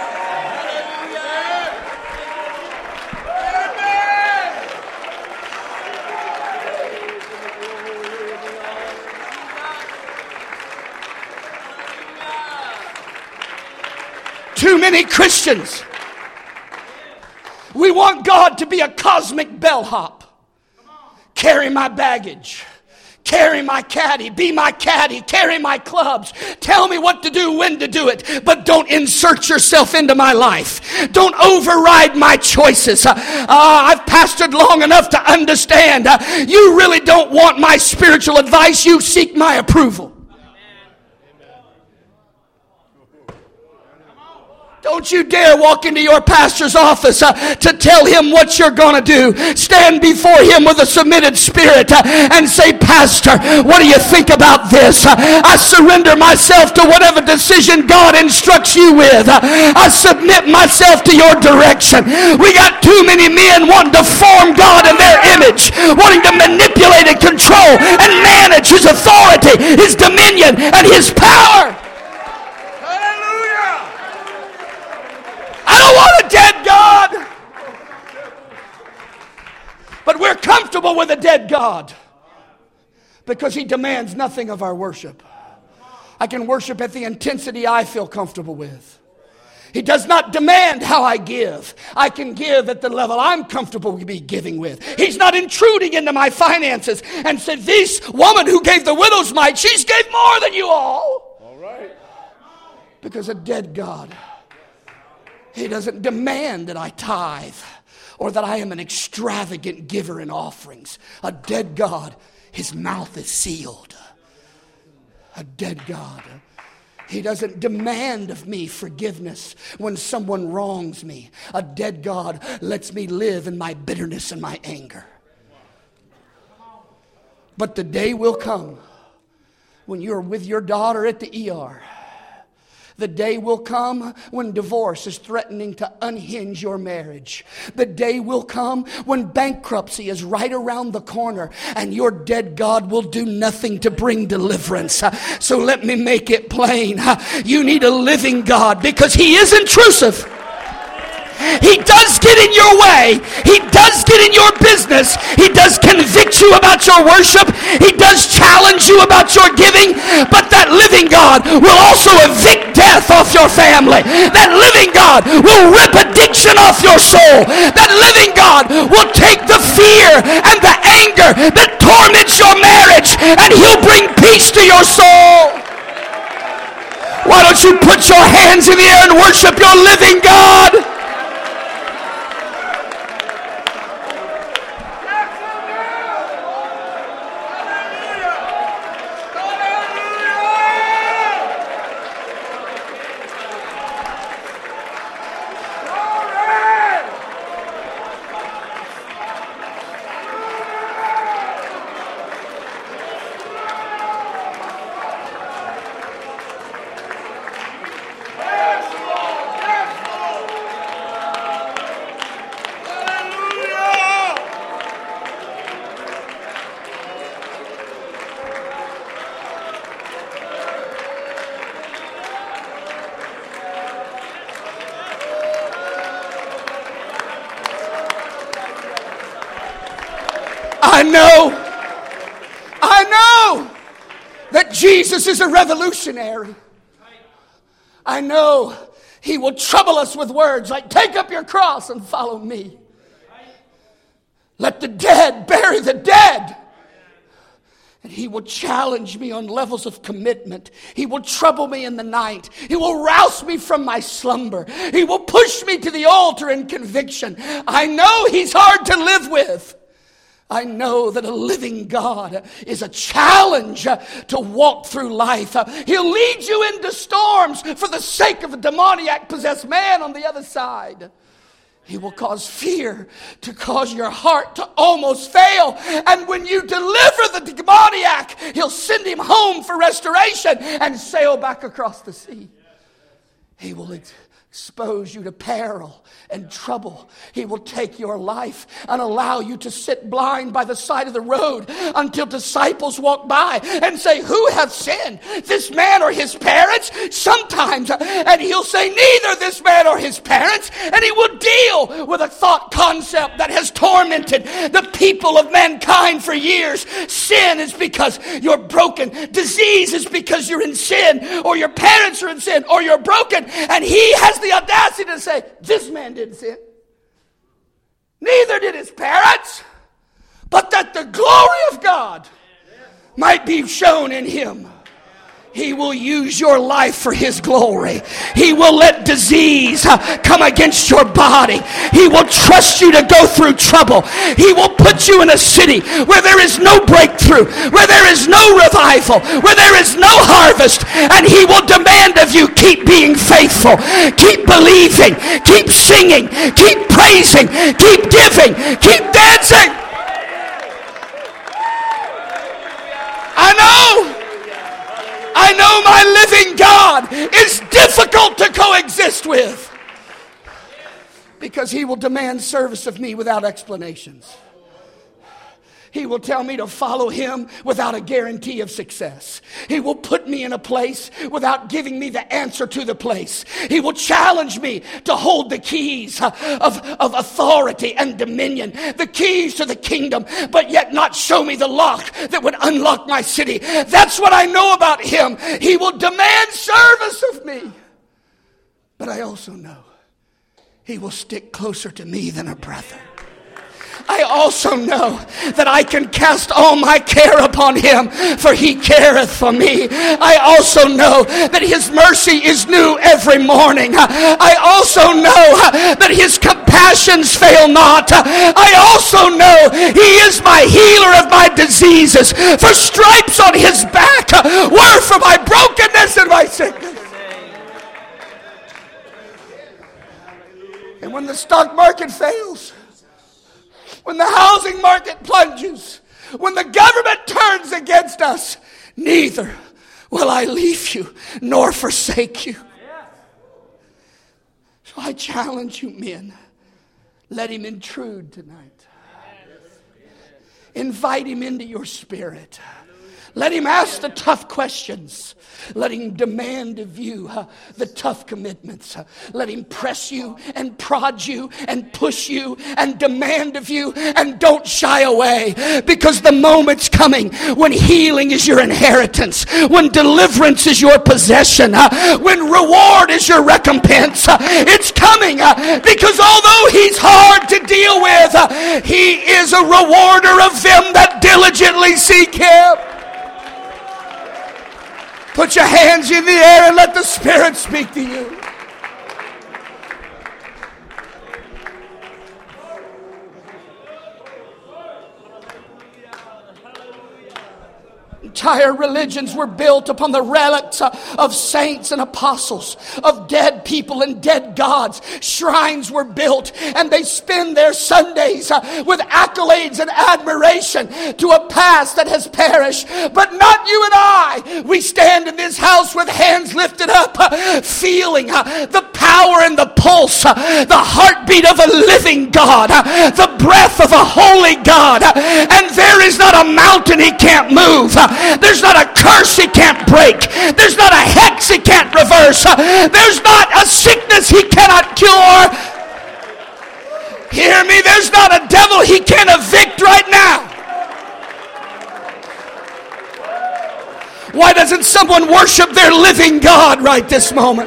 Too many Christians, we want God to be a cosmic bellhop. Carry my baggage. Carry my caddy. Be my caddy. Carry my clubs. Tell me what to do, when to do it. But don't insert yourself into my life. Don't override my choices. Uh, uh, I've pastored long enough to understand. Uh, you really don't want my spiritual advice. You seek my approval. Don't you dare walk into your pastor's office uh, to tell him what you're going to do. Stand before him with a submitted spirit uh, and say, Pastor, what do you think about this? Uh, I surrender myself to whatever decision God instructs you with. Uh, I submit myself to your direction. We got too many men wanting to form God in their image, wanting to manipulate and control and manage His authority, His dominion, and His power. I don't want a dead God. But we're comfortable with a dead God because He demands nothing of our worship. I can worship at the intensity I feel comfortable with. He does not demand how I give. I can give at the level I'm comfortable to be giving with. He's not intruding into my finances and said, this woman who gave the widow's mite, she's gave more than you all. All right. Because a dead God, He doesn't demand that I tithe or that I am an extravagant giver in offerings. A dead God, His mouth is sealed. A dead God, He doesn't demand of me forgiveness when someone wrongs me. A dead God lets me live in my bitterness and my anger. But the day will come when you're with your daughter at the E R. The day will come when divorce is threatening to unhinge your marriage. The day will come when bankruptcy is right around the corner and your dead God will do nothing to bring deliverance. So let me make it plain. You need a living God because He is intrusive. He does get in your way. He does get in your business. He does convict you about your worship. He does challenge you about your giving. But that living God will also evict death off your family. That living God will rip addiction off your soul. That living God will take the fear and the anger that torments your marriage and He'll bring peace to your soul. Why don't you put your hands in the air and worship your living God? I know, I know that Jesus is a revolutionary. I know He will trouble us with words like, take up your cross and follow me. Let the dead bury the dead. And He will challenge me on levels of commitment. He will trouble me in the night. He will rouse me from my slumber. He will push me to the altar in conviction. I know He's hard to live with. I know that a living God is a challenge to walk through life. He'll lead you into storms for the sake of a demoniac possessed man on the other side. He will cause fear to cause your heart to almost fail. And when you deliver the demoniac, He'll send him home for restoration and sail back across the sea. He will expose you to peril and trouble. He will take your life and allow you to sit blind by the side of the road until disciples walk by and say, who hath sinned, this man or his parents? Sometimes, and He'll say, neither this man or his parents. And He will deal with a thought concept that has tormented the people of mankind for years. Sin is because you're broken. Disease is because you're in sin, or your parents are in sin, or you're broken. And He has the audacity to say, this man didn't sin. Neither did his parents. But that the glory of God might be shown in him. He will use your life for His glory. He will let disease come against your body. He will trust you to go through trouble. He will put you in a city where there is no breakthrough, where there is no revival, where there is no harvest. And He will demand of you, keep being faithful, keep believing, keep singing, keep praising, keep giving, keep dancing. I know. I know my living God is difficult to coexist with because He will demand service of me without explanations. He will tell me to follow Him without a guarantee of success. He will put me in a place without giving me the answer to the place. He will challenge me to hold the keys of, of authority and dominion, the keys to the kingdom, but yet not show me the lock that would unlock my city. That's what I know about Him. He will demand service of me. But I also know He will stick closer to me than a brother. I also know that I can cast all my care upon him, for he careth for me. I also know that his mercy is new every morning. I also know that his compassions fail not. I also know he is my healer of my diseases, for stripes on his back were for my brokenness and my sickness. And when the stock market fails, when the housing market plunges, when the government turns against us, neither will I leave you nor forsake you. So I challenge you, men, let him intrude tonight. Invite him into your spirit. Let him ask the tough questions. Let him demand of you uh, the tough commitments. Uh, let him press you and prod you and push you and demand of you, and don't shy away, because the moment's coming when healing is your inheritance, when deliverance is your possession, uh, when reward is your recompense. Uh, it's coming uh, because although he's hard to deal with, uh, he is a rewarder of them that diligently seek him. Put your hands in the air and let the Spirit speak to you. Entire religions were built upon the relics of saints and apostles, of dead people and dead gods. Shrines were built, and they spend their Sundays with accolades and admiration to a past that has perished. But not you and I. We stand in this house with hands lifted up, feeling the power and the pulse, the heartbeat of a living God, the breath of a holy God. And there is not a mountain he can't move. There's not a curse he can't break. There's not a hex he can't reverse. There's not a sickness he cannot cure. Hear me, there's not a devil he can't evict right now. Why doesn't someone worship their living God right this moment?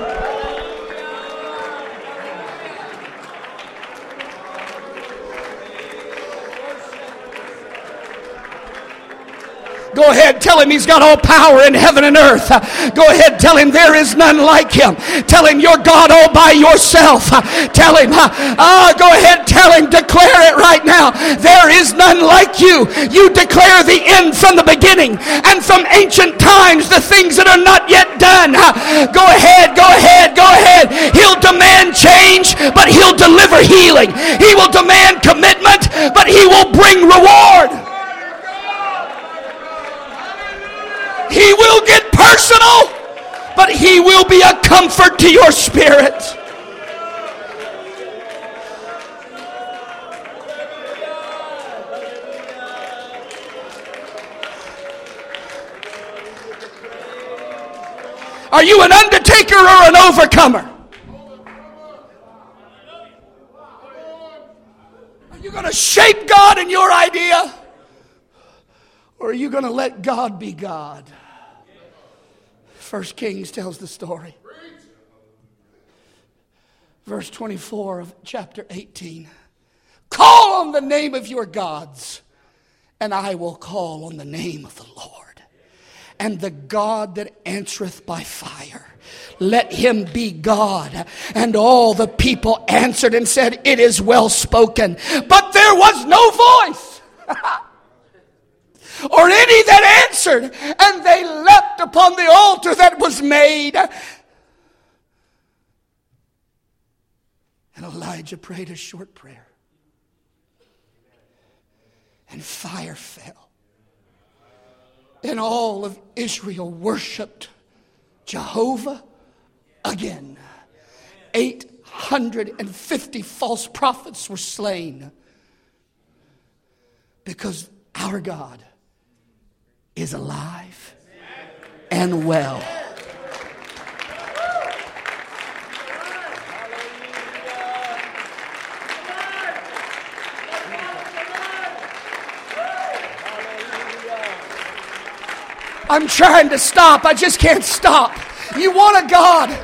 Go ahead, tell him he's got all power in heaven and earth. Go ahead, tell him there is none like him. Tell him you're God all by yourself. Tell him, ah, go ahead, tell him, declare it right now. There is none like you. You declare the end from the beginning, and from ancient times the things that are not yet done. Go ahead, go ahead, go ahead. He'll demand change, but he'll deliver healing. He will demand commitment, but he will bring reward. He will get personal, but he will be a comfort to your spirit. Are you an undertaker or an overcomer? Are you going to shape God in your idea? Or are you going to let God be God? First Kings tells the story. Verse twenty-four of chapter eighteen. Call on the name of your gods, and I will call on the name of the Lord. And the God that answereth by fire, let him be God. And all the people answered and said, it is well spoken. But there was no voice. Or any that answered, and they leapt upon the altar that was made. And Elijah prayed a short prayer, and fire fell, and all of Israel worshipped Jehovah again. eight hundred fifty false prophets were slain, because our God is alive and well. I'm trying to stop. I just can't stop. You want a God?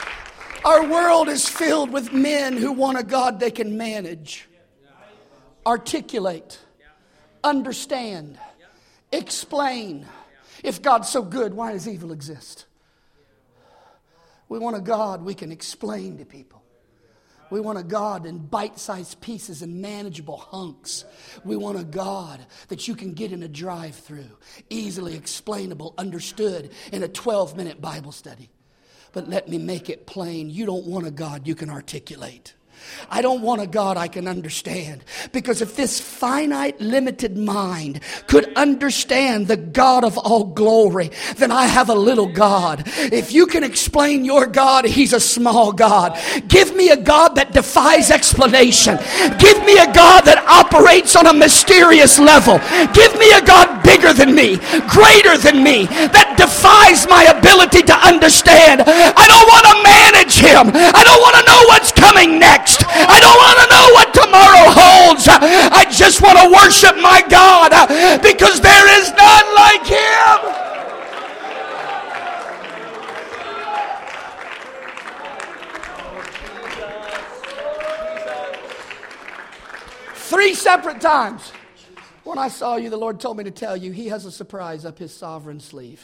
Our world is filled with men who want a God they can manage. articulate, understand, explain. If God's so good, why does evil exist? We want a God we can explain to people. We want a God in bite-sized pieces and manageable hunks. We want a God that you can get in a drive-through, easily explainable, understood in a twelve-minute Bible study. But let me make it plain. You don't want a God you can articulate. I don't want a God I can understand. Because if this finite, limited mind could understand the God of all glory, then I have a little God. If you can explain your God, He's a small God. Give me a God that defies explanation. Give me a God that operates on a mysterious level. Give me a God bigger than me, greater than me, that defies my ability to understand. I don't want to manage Him. I don't want to know what's coming next. I don't want to know what tomorrow holds. I just want to worship my God because there is none like Him. Three separate times. When I saw you, the Lord told me to tell you He has a surprise up His sovereign sleeve.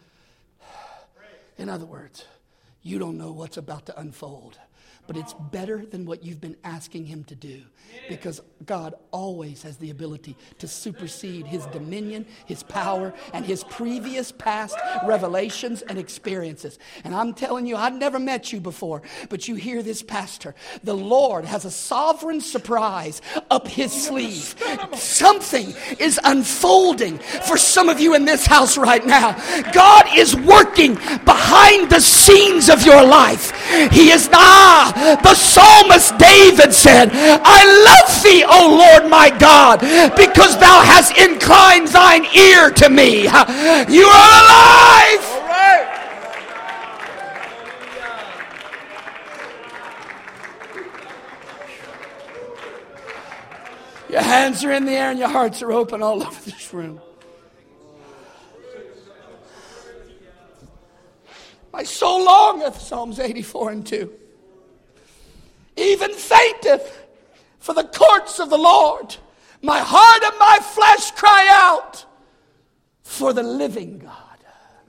In other words, you don't know what's about to unfold. But it's better than what you've been asking Him to do. Because God always has the ability to supersede His dominion, His power, and His previous past revelations and experiences. And I'm telling you, I've never met you before, but you hear this, Pastor. The Lord has a sovereign surprise up His sleeve. Something is unfolding for some of you in this house right now. God is working behind the scenes of your life. He is not. The psalmist David said, I love thee, O Lord my God, because thou hast inclined thine ear to me. You are alive. All right. Your hands are in the air and your hearts are open all over this room. My soul longeth, Psalms eighty-four and two. Even fainteth for the courts of the Lord. My heart and my flesh cry out for the living God.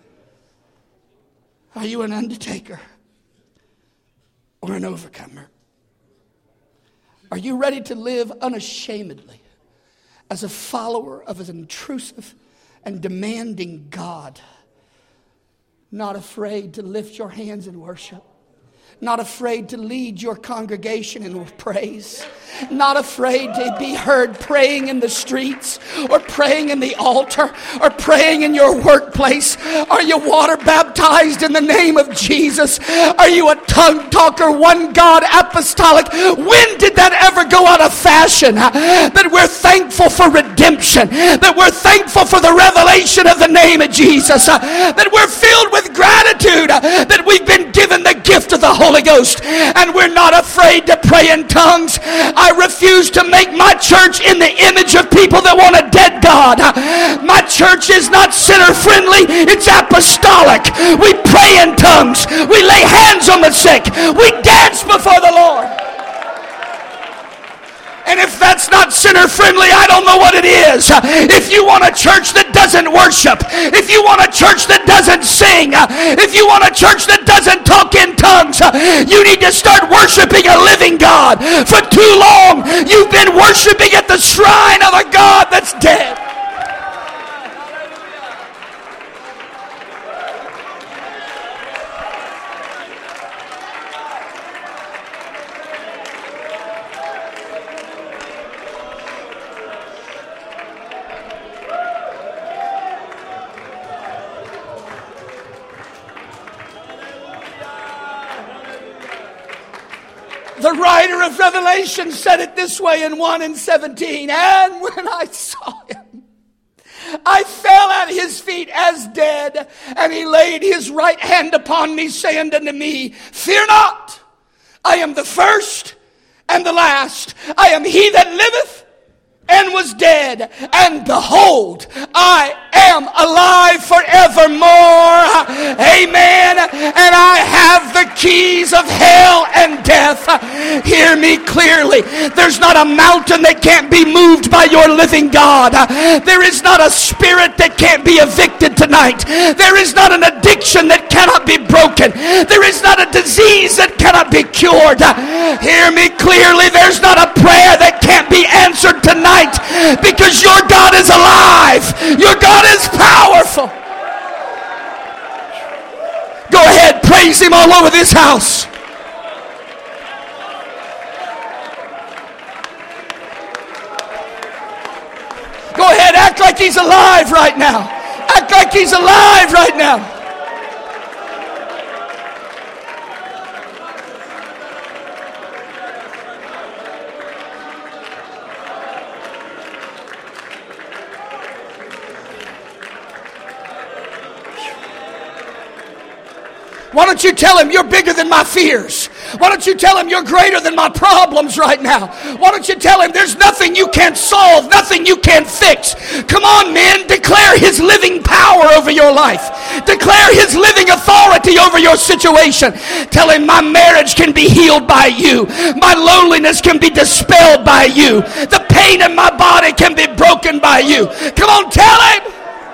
Are you an undertaker or an overcomer? Are you ready to live unashamedly as a follower of an intrusive and demanding God? Not afraid to lift your hands in worship. Not afraid to lead your congregation in praise. Not afraid to be heard praying in the streets or praying in the altar or praying in your workplace. Are you water baptized in the name of Jesus? Are you a tongue talker, one God apostolic? When did that ever go out of fashion? That we're thankful for redemption. That we're thankful for the revelation of the name of Jesus. That we're filled with gratitude. That we've been given the gift of the Holy Ghost. And we're not afraid to pray in tongues. I refuse to make my church in the image of people that want a dead God. My church is not sinner friendly, it's apostolic. We pray in tongues, we lay hands on the sick, we dance before the Lord. And if that's not sinner friendly, I don't know what it is. If you want a church that doesn't worship, if you want a church that doesn't sing, if you want a church that doesn't talk in tongues, you need to start worshiping a living God. For too long, you've been worshiping at the shrine of a God that's dead. The writer of Revelation said it this way in one and seventeen. And when I saw him, I fell at his feet as dead. And he laid his right hand upon me, saying unto me, fear not. I am the first and the last. I am he that liveth and was dead, and behold, I am alive forevermore. Amen. And I have the keys of hell and death. Hear me clearly. There's not a mountain that can't be moved by your living God. There is not a spirit that can't be evicted tonight. There is not an addiction that cannot be broken. There is not a disease that cannot be cured. Hear me clearly. There's not a prayer that can't be answered tonight, because your God is alive. Your God is powerful. Go ahead, praise Him all over this house. Go ahead, act like He's alive right now. Act like He's alive right now. Why don't you tell Him, you're bigger than my fears? Why don't you tell Him you're greater than my problems right now? Why don't you tell Him there's nothing you can't solve, nothing you can't fix? Come on, men, declare His living power over your life. Declare His living authority over your situation. Tell Him my marriage can be healed by you. My loneliness can be dispelled by you. The pain in my body can be broken by you. Come on, tell Him.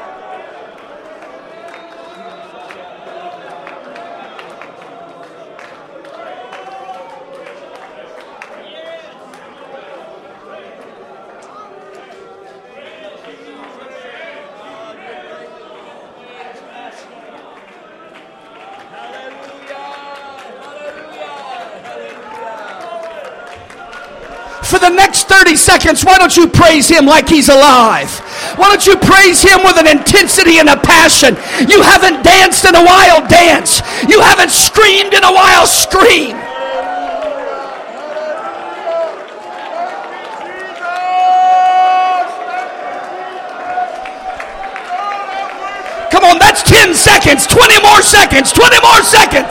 For the next thirty seconds, why don't you praise Him like He's alive? Why don't you praise Him with an intensity and a passion? You haven't danced in a while, dance. You haven't screamed in a while, scream. Come on, that's ten seconds, twenty more seconds, twenty more seconds.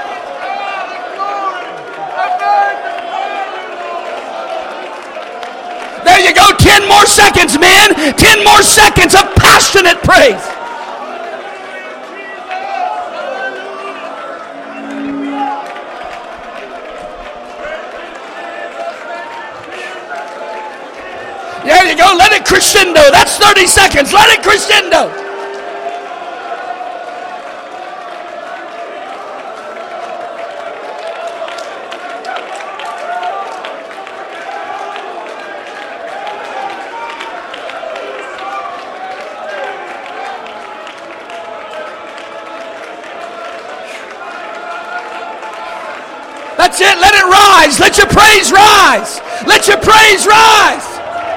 There you go, ten more seconds, men. ten more seconds of passionate praise. There you go, let it crescendo. That's thirty seconds. Let it crescendo. That's it. Let it rise. Let your praise rise. Let your praise rise.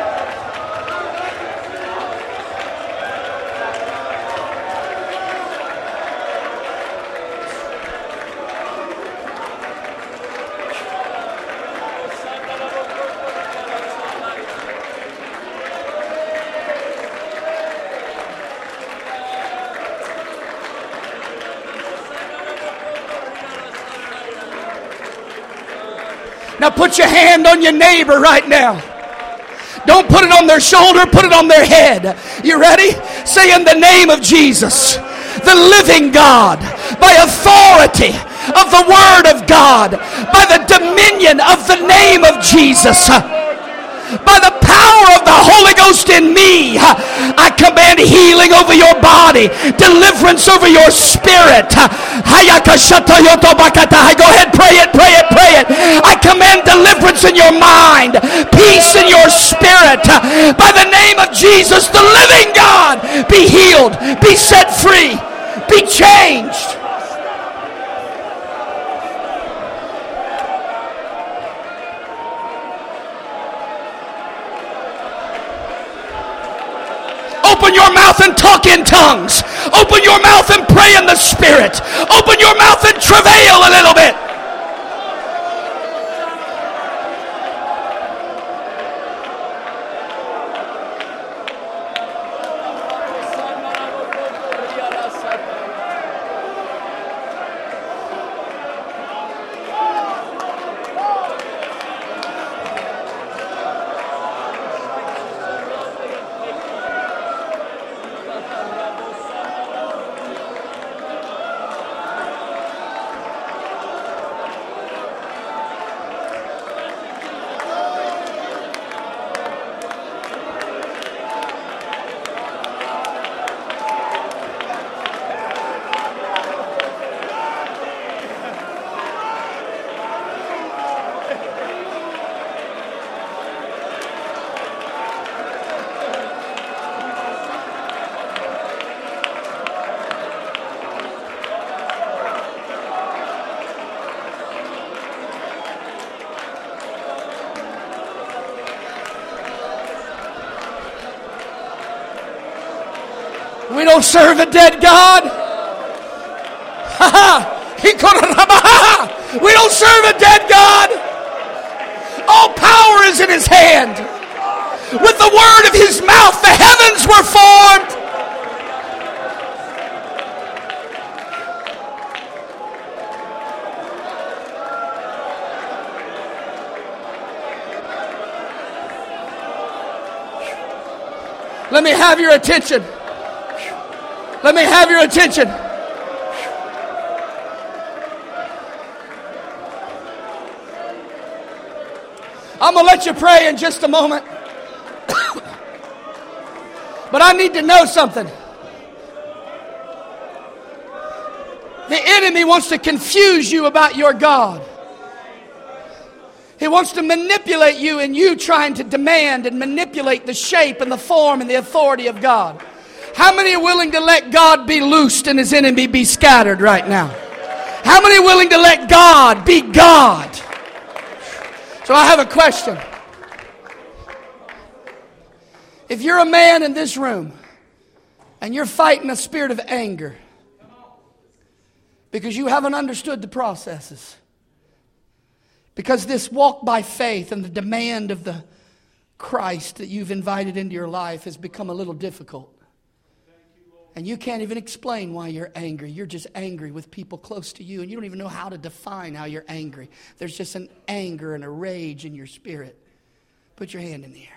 Now put your hand on your neighbor right now. Don't put it on their shoulder, put it on their head. You ready? Say, in the name of Jesus, the living God, by authority of the Word of God, by the dominion of the name of Jesus, by the power of the Holy Ghost in me, I command healing over your body, deliverance over your spirit. Go ahead, pray it, pray it, pray it. I command deliverance in your mind, peace in your spirit. By the name of Jesus, the living God, be healed, be set free, be changed. Open your mouth and talk in tongues. Open your mouth and pray in the Spirit. Open your mouth and travail a little bit. We don't serve a dead God. We don't serve a dead God. All power is in His hand. With the word of His mouth, the heavens were formed. Let me have your attention. Let me have your attention. I'm going to let you pray in just a moment. But I need to know something. The enemy wants to confuse you about your God. He wants to manipulate you, and you trying to demand and manipulate the shape and the form and the authority of God. How many are willing to let God be loosed and His enemy be scattered right now? How many are willing to let God be God? So I have a question. If you're a man in this room and you're fighting a spirit of anger because you haven't understood the processes, because this walk by faith and the demand of the Christ that you've invited into your life has become a little difficult. And you can't even explain why you're angry. You're just angry with people close to you, and you don't even know how to define how you're angry. There's just an anger and a rage in your spirit. Put your hand in the air.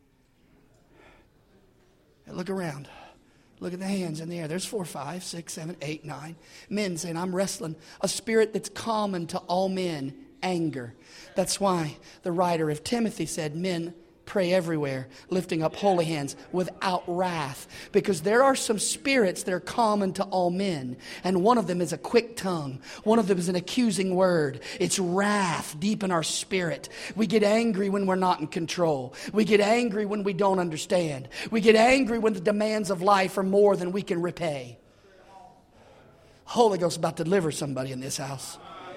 And look around. Look at the hands in the air. There's four, five, six, seven, eight, nine. Men saying, I'm wrestling a spirit that's common to all men. Anger. That's why the writer of Timothy said, men, pray everywhere, lifting up holy hands without wrath. Because there are some spirits that are common to all men. And one of them is a quick tongue. One of them is an accusing word. It's wrath deep in our spirit. We get angry when we're not in control. We get angry when we don't understand. We get angry when the demands of life are more than we can repay. Holy Ghost is about to deliver somebody in this house.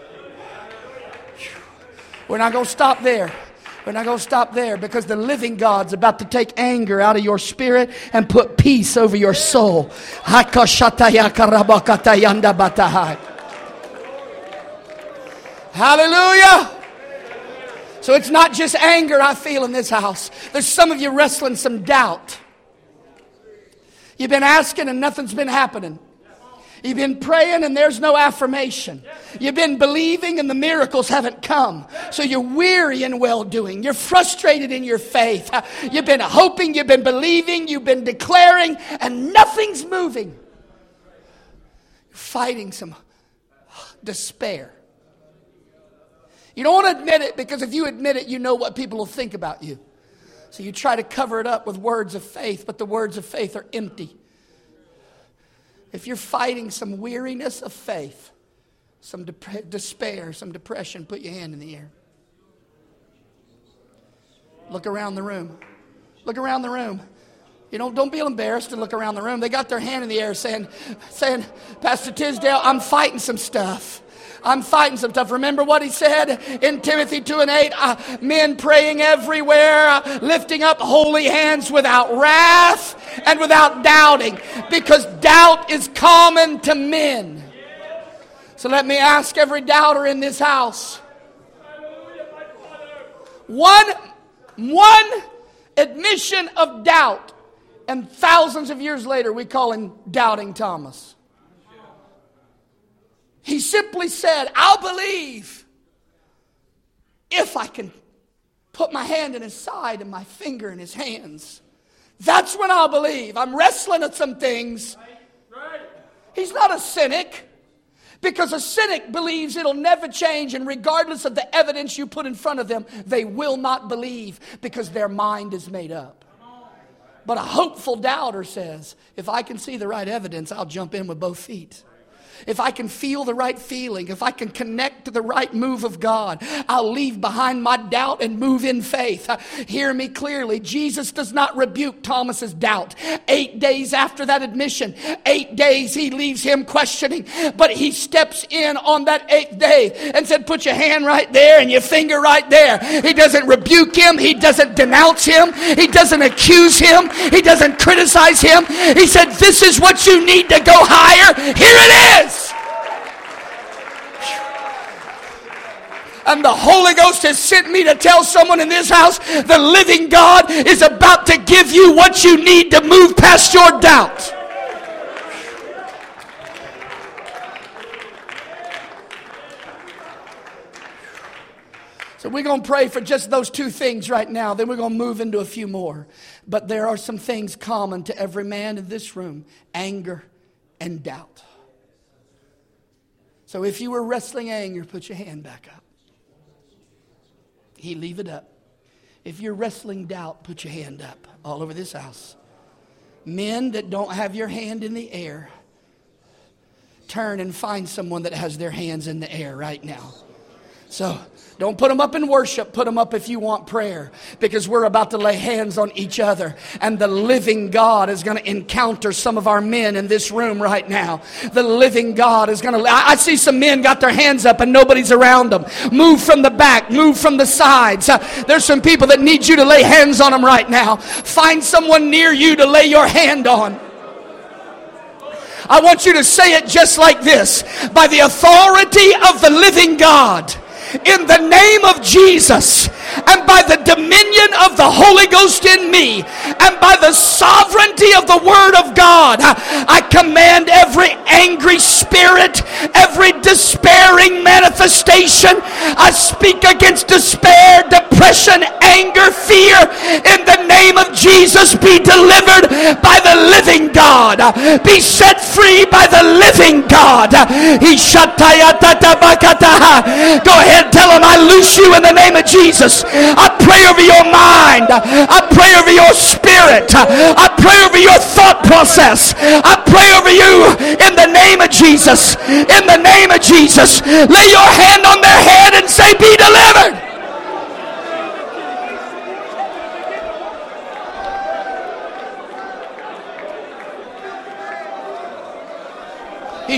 We're not going to stop there. We're not going to stop there, because the living God's about to take anger out of your spirit and put peace over your soul. Hallelujah. So it's not just anger I feel in this house. There's some of you wrestling some doubt. You've been asking and nothing's been happening. You've been praying and there's no affirmation. You've been believing and the miracles haven't come. So you're weary in well-doing. You're frustrated in your faith. You've been hoping, you've been believing, you've been declaring, and nothing's moving. You're fighting some despair. You don't want to admit it, because if you admit it, you know what people will think about you. So you try to cover it up with words of faith, but the words of faith are empty. If you're fighting some weariness of faith, some dep- despair, some depression, put your hand in the air. Look around the room. Look around the room. You know, don't be embarrassed to look around the room. They got their hand in the air saying, saying, Pastor Tisdale, I'm fighting some stuff. I'm fighting some stuff. Remember what he said in Timothy two and eight? Uh, men praying everywhere, uh, lifting up holy hands without wrath and without doubting. Because doubt is common to men. So let me ask every doubter in this house. One, one admission of doubt, and thousands of years later we call him Doubting Thomas. He simply said, I'll believe if I can put my hand in his side and my finger in his hands. That's when I'll believe. I'm wrestling at some things. He's not a cynic, because a cynic believes it'll never change, and regardless of the evidence you put in front of them, they will not believe because their mind is made up. But a hopeful doubter says, if I can see the right evidence, I'll jump in with both feet. if I can feel the right feeling, if I can connect to the right move of God, I'll leave behind my doubt and move in faith. Uh, hear me clearly. Jesus does not rebuke Thomas's doubt. Eight days after that admission, eight days he leaves him questioning, but he steps in on that eighth day and said, put your hand right there and your finger right there. He doesn't rebuke him. He doesn't denounce him. He doesn't accuse him. He doesn't criticize him. He said, this is what you need to go higher. Here it is. And the Holy Ghost has sent me to tell someone in this house, the living God is about to give you what you need to move past your doubt. So we're going to pray for just those two things right now. Then we're going to move into a few more. But there are some things common to every man in this room: anger and doubt. So if you were wrestling anger, put your hand back up. He leave it up. If you're wrestling doubt, put your hand up all over this house. Men that don't have your hand in the air, turn and find someone that has their hands in the air right now. So don't put them up in worship. Put them up if you want prayer, because we're about to lay hands on each other, and the living God is going to encounter some of our men in this room right now. The living God is going to. I see some men got their hands up and nobody's around them. Move from the back. Move from the sides. Uh, there's some people that need you to lay hands on them right now. Find someone near you to lay your hand on. I want you to say it just like this: by the authority of the living God, in the name of Jesus, and by the dominion of the Holy Ghost in me, and by the sovereignty of the Word of God, I command every angry spirit, every despairing manifestation. I speak against despair, depression, anger, fear. In the name of Jesus, be delivered by the living God. Be set free by the living God. Go ahead, tell him, I loose you in the name of Jesus. I pray over your mind. I pray over your spirit. I pray over your thought process. I pray over you in the name of Jesus. In the name of Jesus. Lay your hand on their head and say, be delivered. In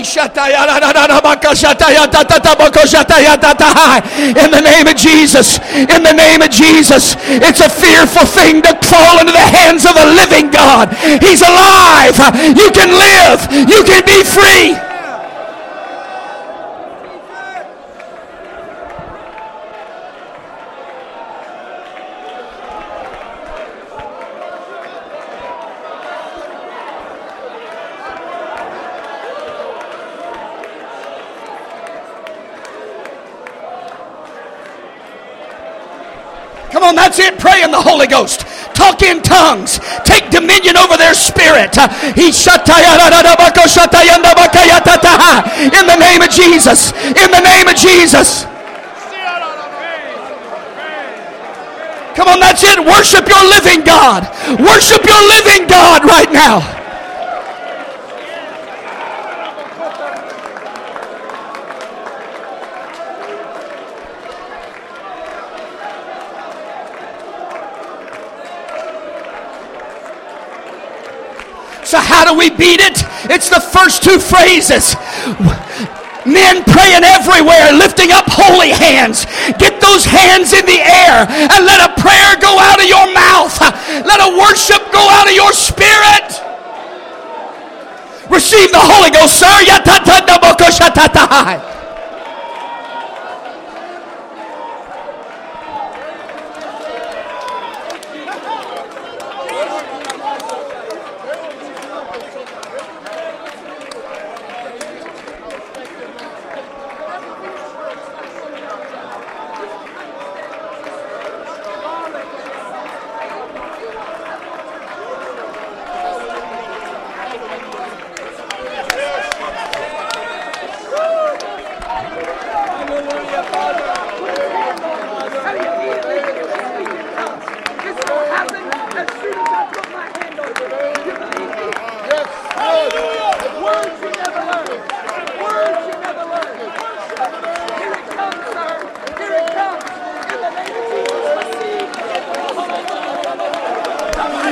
the name of Jesus, in the name of Jesus, it's a fearful thing to fall into the hands of the living God. He's alive. You can live. You can be free. Come on, that's it. Pray in the Holy Ghost. Talk in tongues. Take dominion over their spirit. In the name of Jesus. In the name of Jesus. Come on, that's it. Worship your living God. Worship your living God right now. So how do we beat it? It's the first two phrases. Men praying everywhere, lifting up holy hands. Get those hands in the air and let a prayer go out of your mouth. Let a worship go out of your spirit. Receive the Holy Ghost, sir.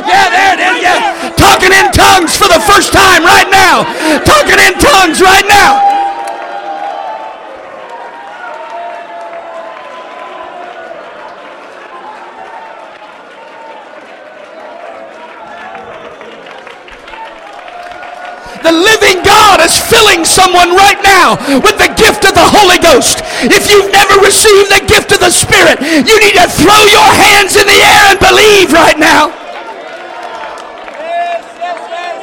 Yeah, there it is. Yeah. Talking in tongues for the first time right now. Talking in tongues right now. The living God is filling someone right now with the gift of the Holy Ghost. If you've never received the gift of the Spirit, you need to throw your hands in the air and believe right now. Yes, yes, yes.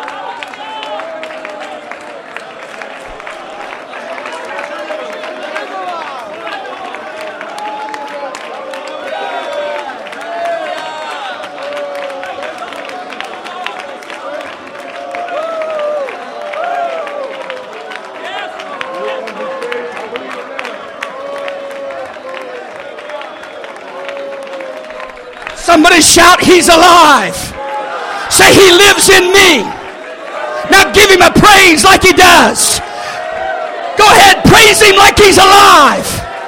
Somebody shout, He's alive. Say, He lives in me. Now give Him a praise like He does. Go ahead, praise Him like He's alive.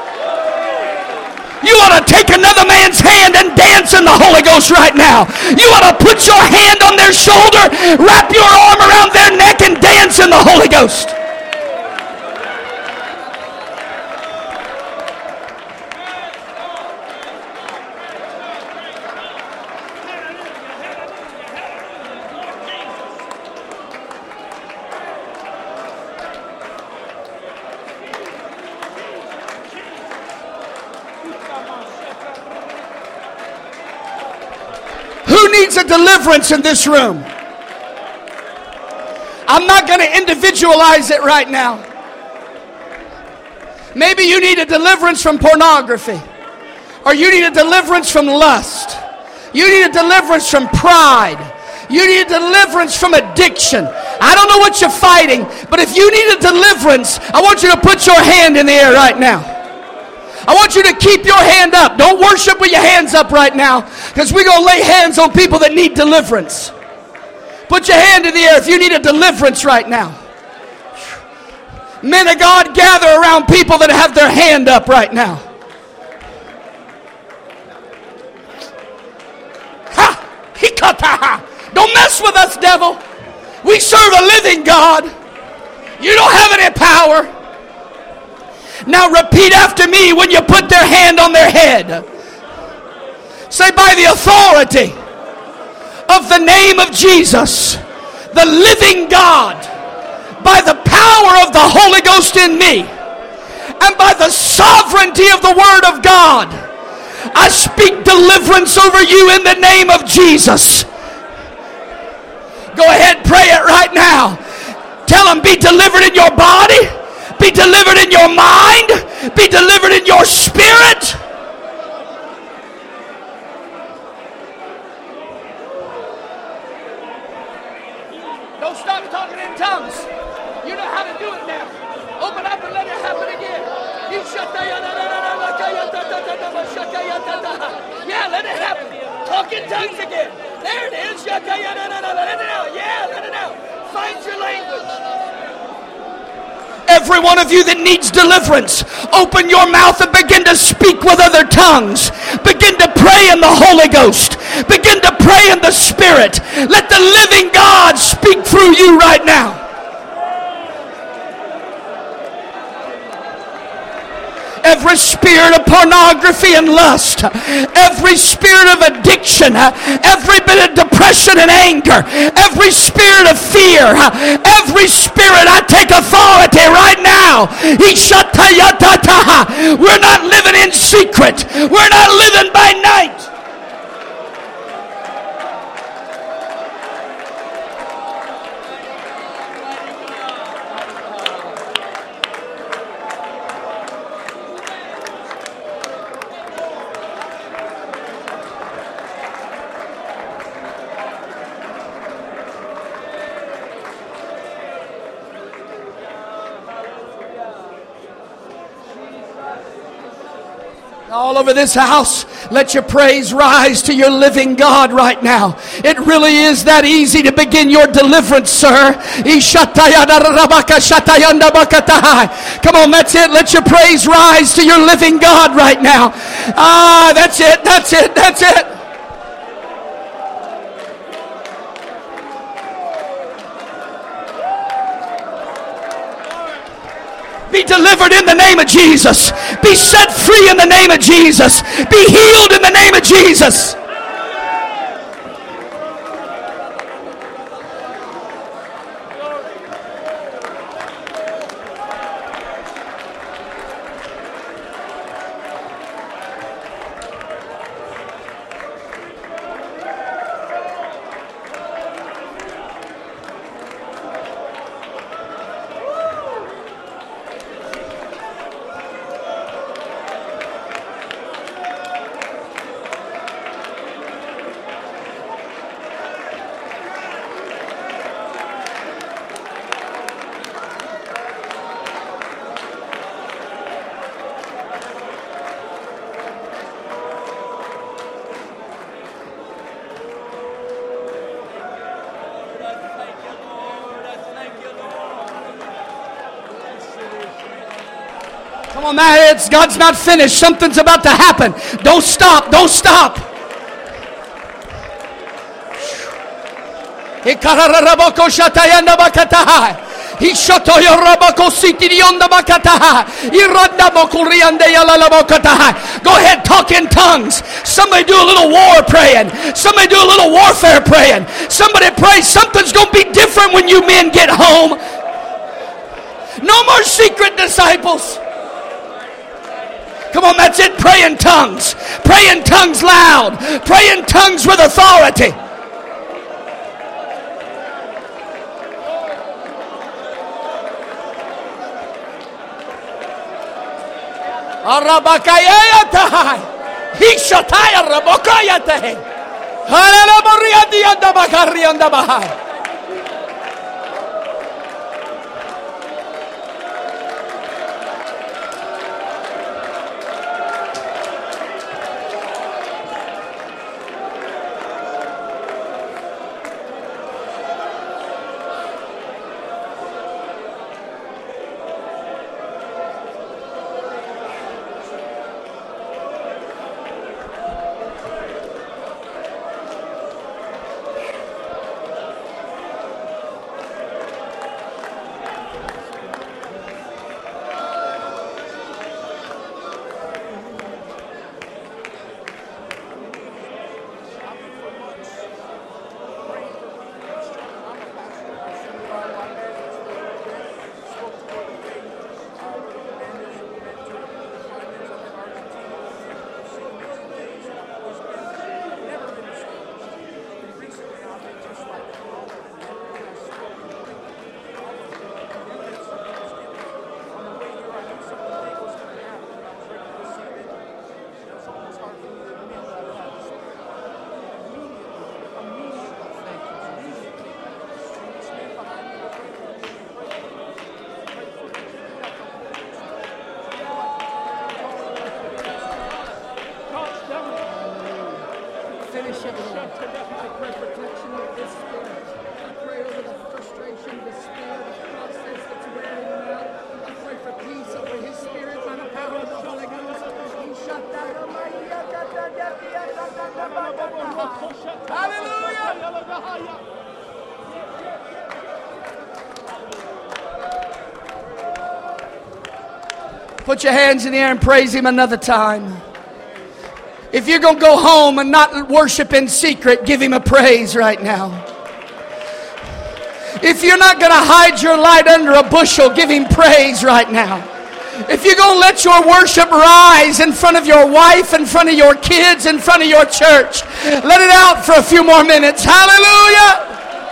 You ought to take another man's hand and dance in the Holy Ghost right now. You ought to put your hand on their shoulder, wrap your arm around their neck, and dance in the Holy Ghost. Who needs a deliverance in this room? I'm not going to individualize it right now. Maybe you need a deliverance from pornography. Or you need a deliverance from lust. You need a deliverance from pride. You need a deliverance from addiction. I don't know what you're fighting, but if you need a deliverance, I want you to put your hand in the air right now. I want you to keep your hand up. Don't worship with your hands up right now, because we're going to lay hands on people that need deliverance. Put your hand in the air if you need a deliverance right now. Men of God, gather around people that have their hand up right now. Ha! Hikataha! Don't mess with us, devil. We serve a living God. You don't have any power. Now repeat after me when you put their hand on their head. Say, by the authority of the name of Jesus, the living God, by the power of the Holy Ghost in me, and by the sovereignty of the Word of God, I speak deliverance over you in the name of Jesus. Go ahead, pray it right now. Tell them, be delivered in your body. Be delivered in your mind. Be delivered in your spirit. Don't stop talking in tongues. You know how to do it now. Open up and let it happen again. You shut the yeah, let it happen. Talk in tongues again. There it is. Let it out. Yeah, let it out. Find your language. Every one of you that needs deliverance, open your mouth and begin to speak with other tongues. Begin to pray in the Holy Ghost. Begin to pray in the Spirit. Let the living God speak through you right now. Every spirit of pornography and lust, every spirit of addiction, every bit of depression and anger, every spirit of fear, every spirit, I take authority right now. We're not living in secret. We're not living by night. All over this house, let your praise rise to your living God right now. It really is that easy to begin your deliverance, sir. Come on, that's it. Let your praise rise to your living God right now. Ah, that's it, that's it, that's it. delivered in the name of Jesus. Be set free in the name of Jesus. Be healed in the name of Jesus. Come on, man, it's, God's not finished. Something's about to happen. Don't stop. Don't stop. Go ahead, talk in tongues. Somebody do a little war praying. Somebody do a little warfare praying. Somebody pray. Something's going to be different when you men get home. No more secret disciples. Come on, that's it. Pray in tongues. Pray in tongues loud. Pray in tongues with authority. Put your hands in the air and praise Him another time. If you're going to go home and not worship in secret, give Him a praise right now. If you're not going to hide your light under a bushel, give Him praise right now. If you're going to let your worship rise in front of your wife, in front of your kids, in front of your church, let it out for a few more minutes. Hallelujah!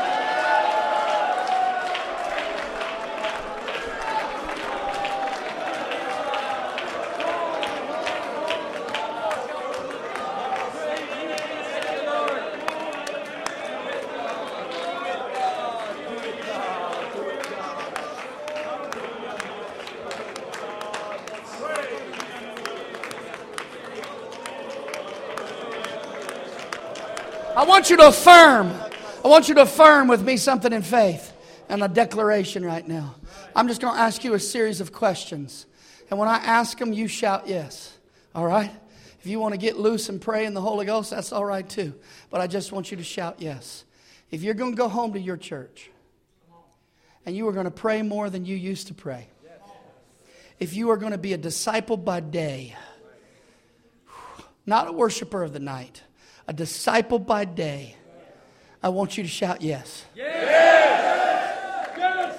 I want you to affirm. I want you to affirm with me something in faith and a declaration right now. I'm just going to ask you a series of questions. And when I ask them, you shout yes. All right? If you want to get loose and pray in the Holy Ghost, that's all right too. But I just want you to shout yes. If you're going to go home to your church and you are going to pray more than you used to pray. if you are going to be a disciple by day, not a worshiper of the night, a disciple by day, I want you to shout yes. Yes! Yes!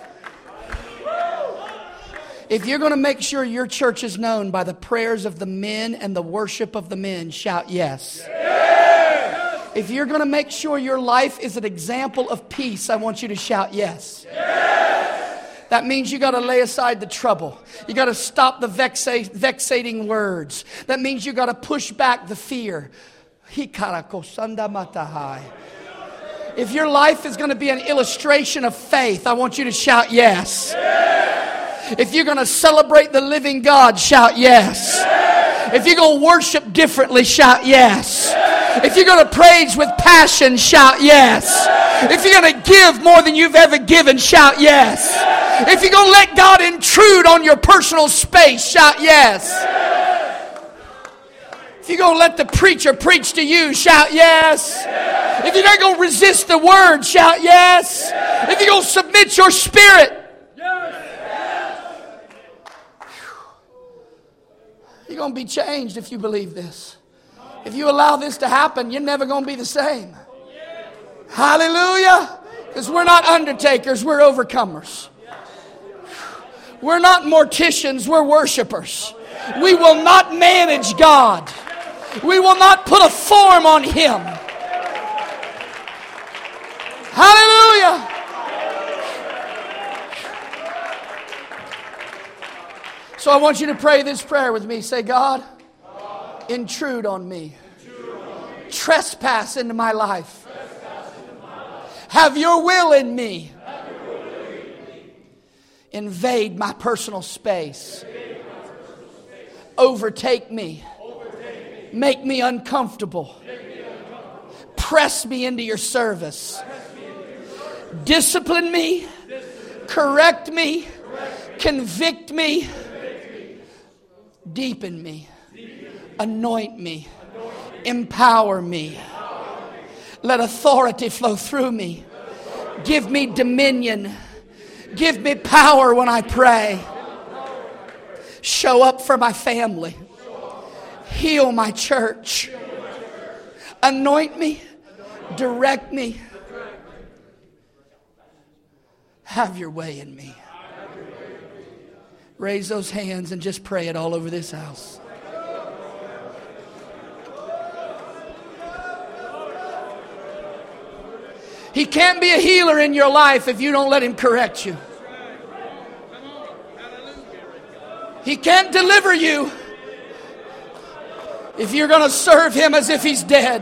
If you're going to make sure your church is known by the prayers of the men and the worship of the men, shout yes. Yes! If you're going to make sure your life is an example of peace, I want you to shout yes. Yes! That means you got to lay aside the trouble. You got to stop the vexa- vexating words. That means you got to push back the fear. If your life is going to be an illustration of faith, I want you to shout yes. Yes. If you're going to celebrate the living God, shout yes. Yes. If you're going to worship differently, shout yes. Yes. If you're going to praise with passion, shout yes. Yes. If you're going to give more than you've ever given, shout yes. Yes. If you're going to let God intrude on your personal space, shout yes. Yes. If you're going to let the preacher preach to you, shout yes. Yes. If you're not going to resist the word, shout yes. Yes. If you're going to submit your spirit, yes. You're going to be changed if you believe this. If you allow this to happen, you're never going to be the same. Hallelujah. Because we're not undertakers, we're overcomers. We're not morticians, we're worshipers. We will not manage God. We will not put a form on Him. Hallelujah. So I want you to pray this prayer with me. Say, God, intrude on me. Trespass into my life. Have your will in me. Invade my personal space. Overtake me. Make me uncomfortable. Press me into your service. Discipline me. Correct me. Convict me. Deepen me. Anoint me. Empower me. Let authority flow through me. Give me dominion. Give me power when I pray. Show up for my family. Heal my church. Anoint me. Direct me. Have your way in me. Raise those hands and just pray it all over this house. He can't be a healer in your life if you don't let Him correct you. He can't deliver you if you're going to serve Him as if He's dead.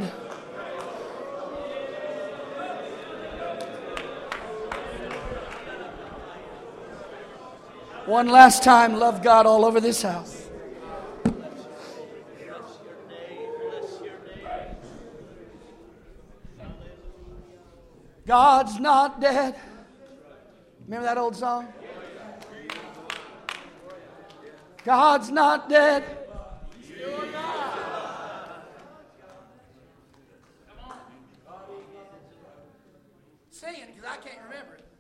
One last time, love God all over this house. God's not dead. Remember that old song? God's not dead. Sing it because I can't remember it.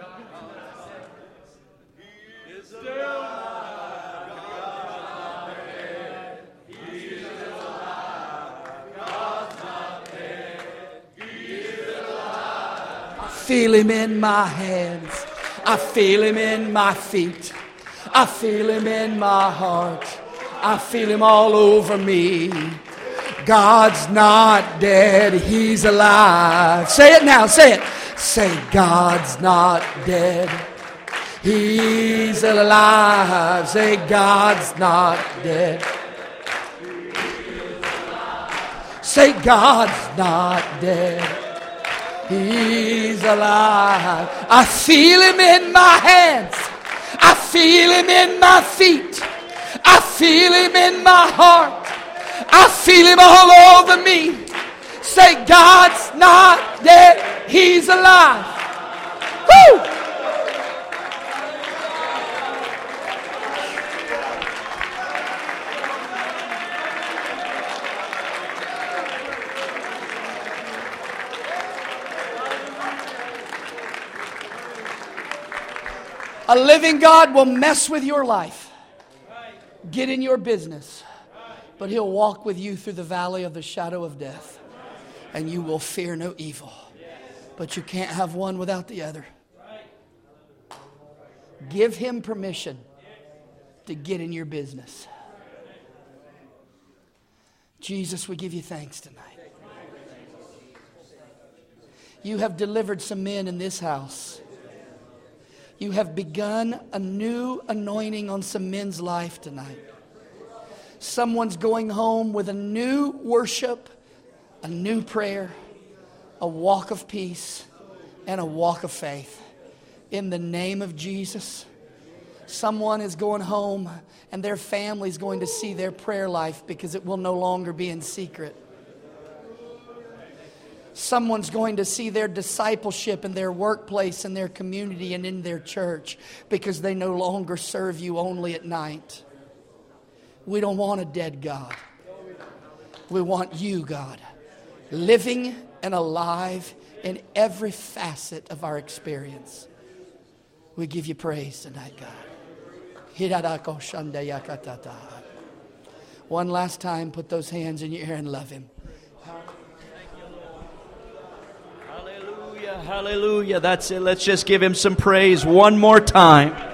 He is still alive. God's not dead. He is alive. God's not dead. He is alive. I feel Him in my hands. I feel Him in my feet. I feel Him in my heart. I feel Him all over me. God's not dead. He's alive. Say it now. Say it. Say, God's not dead. He's alive. Say, God's not dead. Say, God's not dead. He's alive. I feel Him in my hands. I feel Him in my feet. I feel Him in my heart. I feel Him all over me. Say, God's not dead. He's alive. Woo! A living God will mess with your life. Get in your business. But He'll walk with you through the valley of the shadow of death. And you will fear no evil. But you can't have one without the other. Give Him permission to get in your business. Jesus, we give you thanks tonight. You have delivered some men in this house. You have begun a new anointing on some men's life tonight. Someone's going home with a new worship, a new prayer, a walk of peace, and a walk of faith. In the name of Jesus. Someone is going home and their family's going to see their prayer life because it will no longer be in secret. Someone's going to see their discipleship in their workplace, in their community, and in their church because they no longer serve you only at night. We don't want a dead God. We want you, God, living and alive in every facet of our experience. We give you praise tonight, God. One last time, put those hands in your ear and love Him. Hallelujah, hallelujah. That's it. Let's just give Him some praise one more time.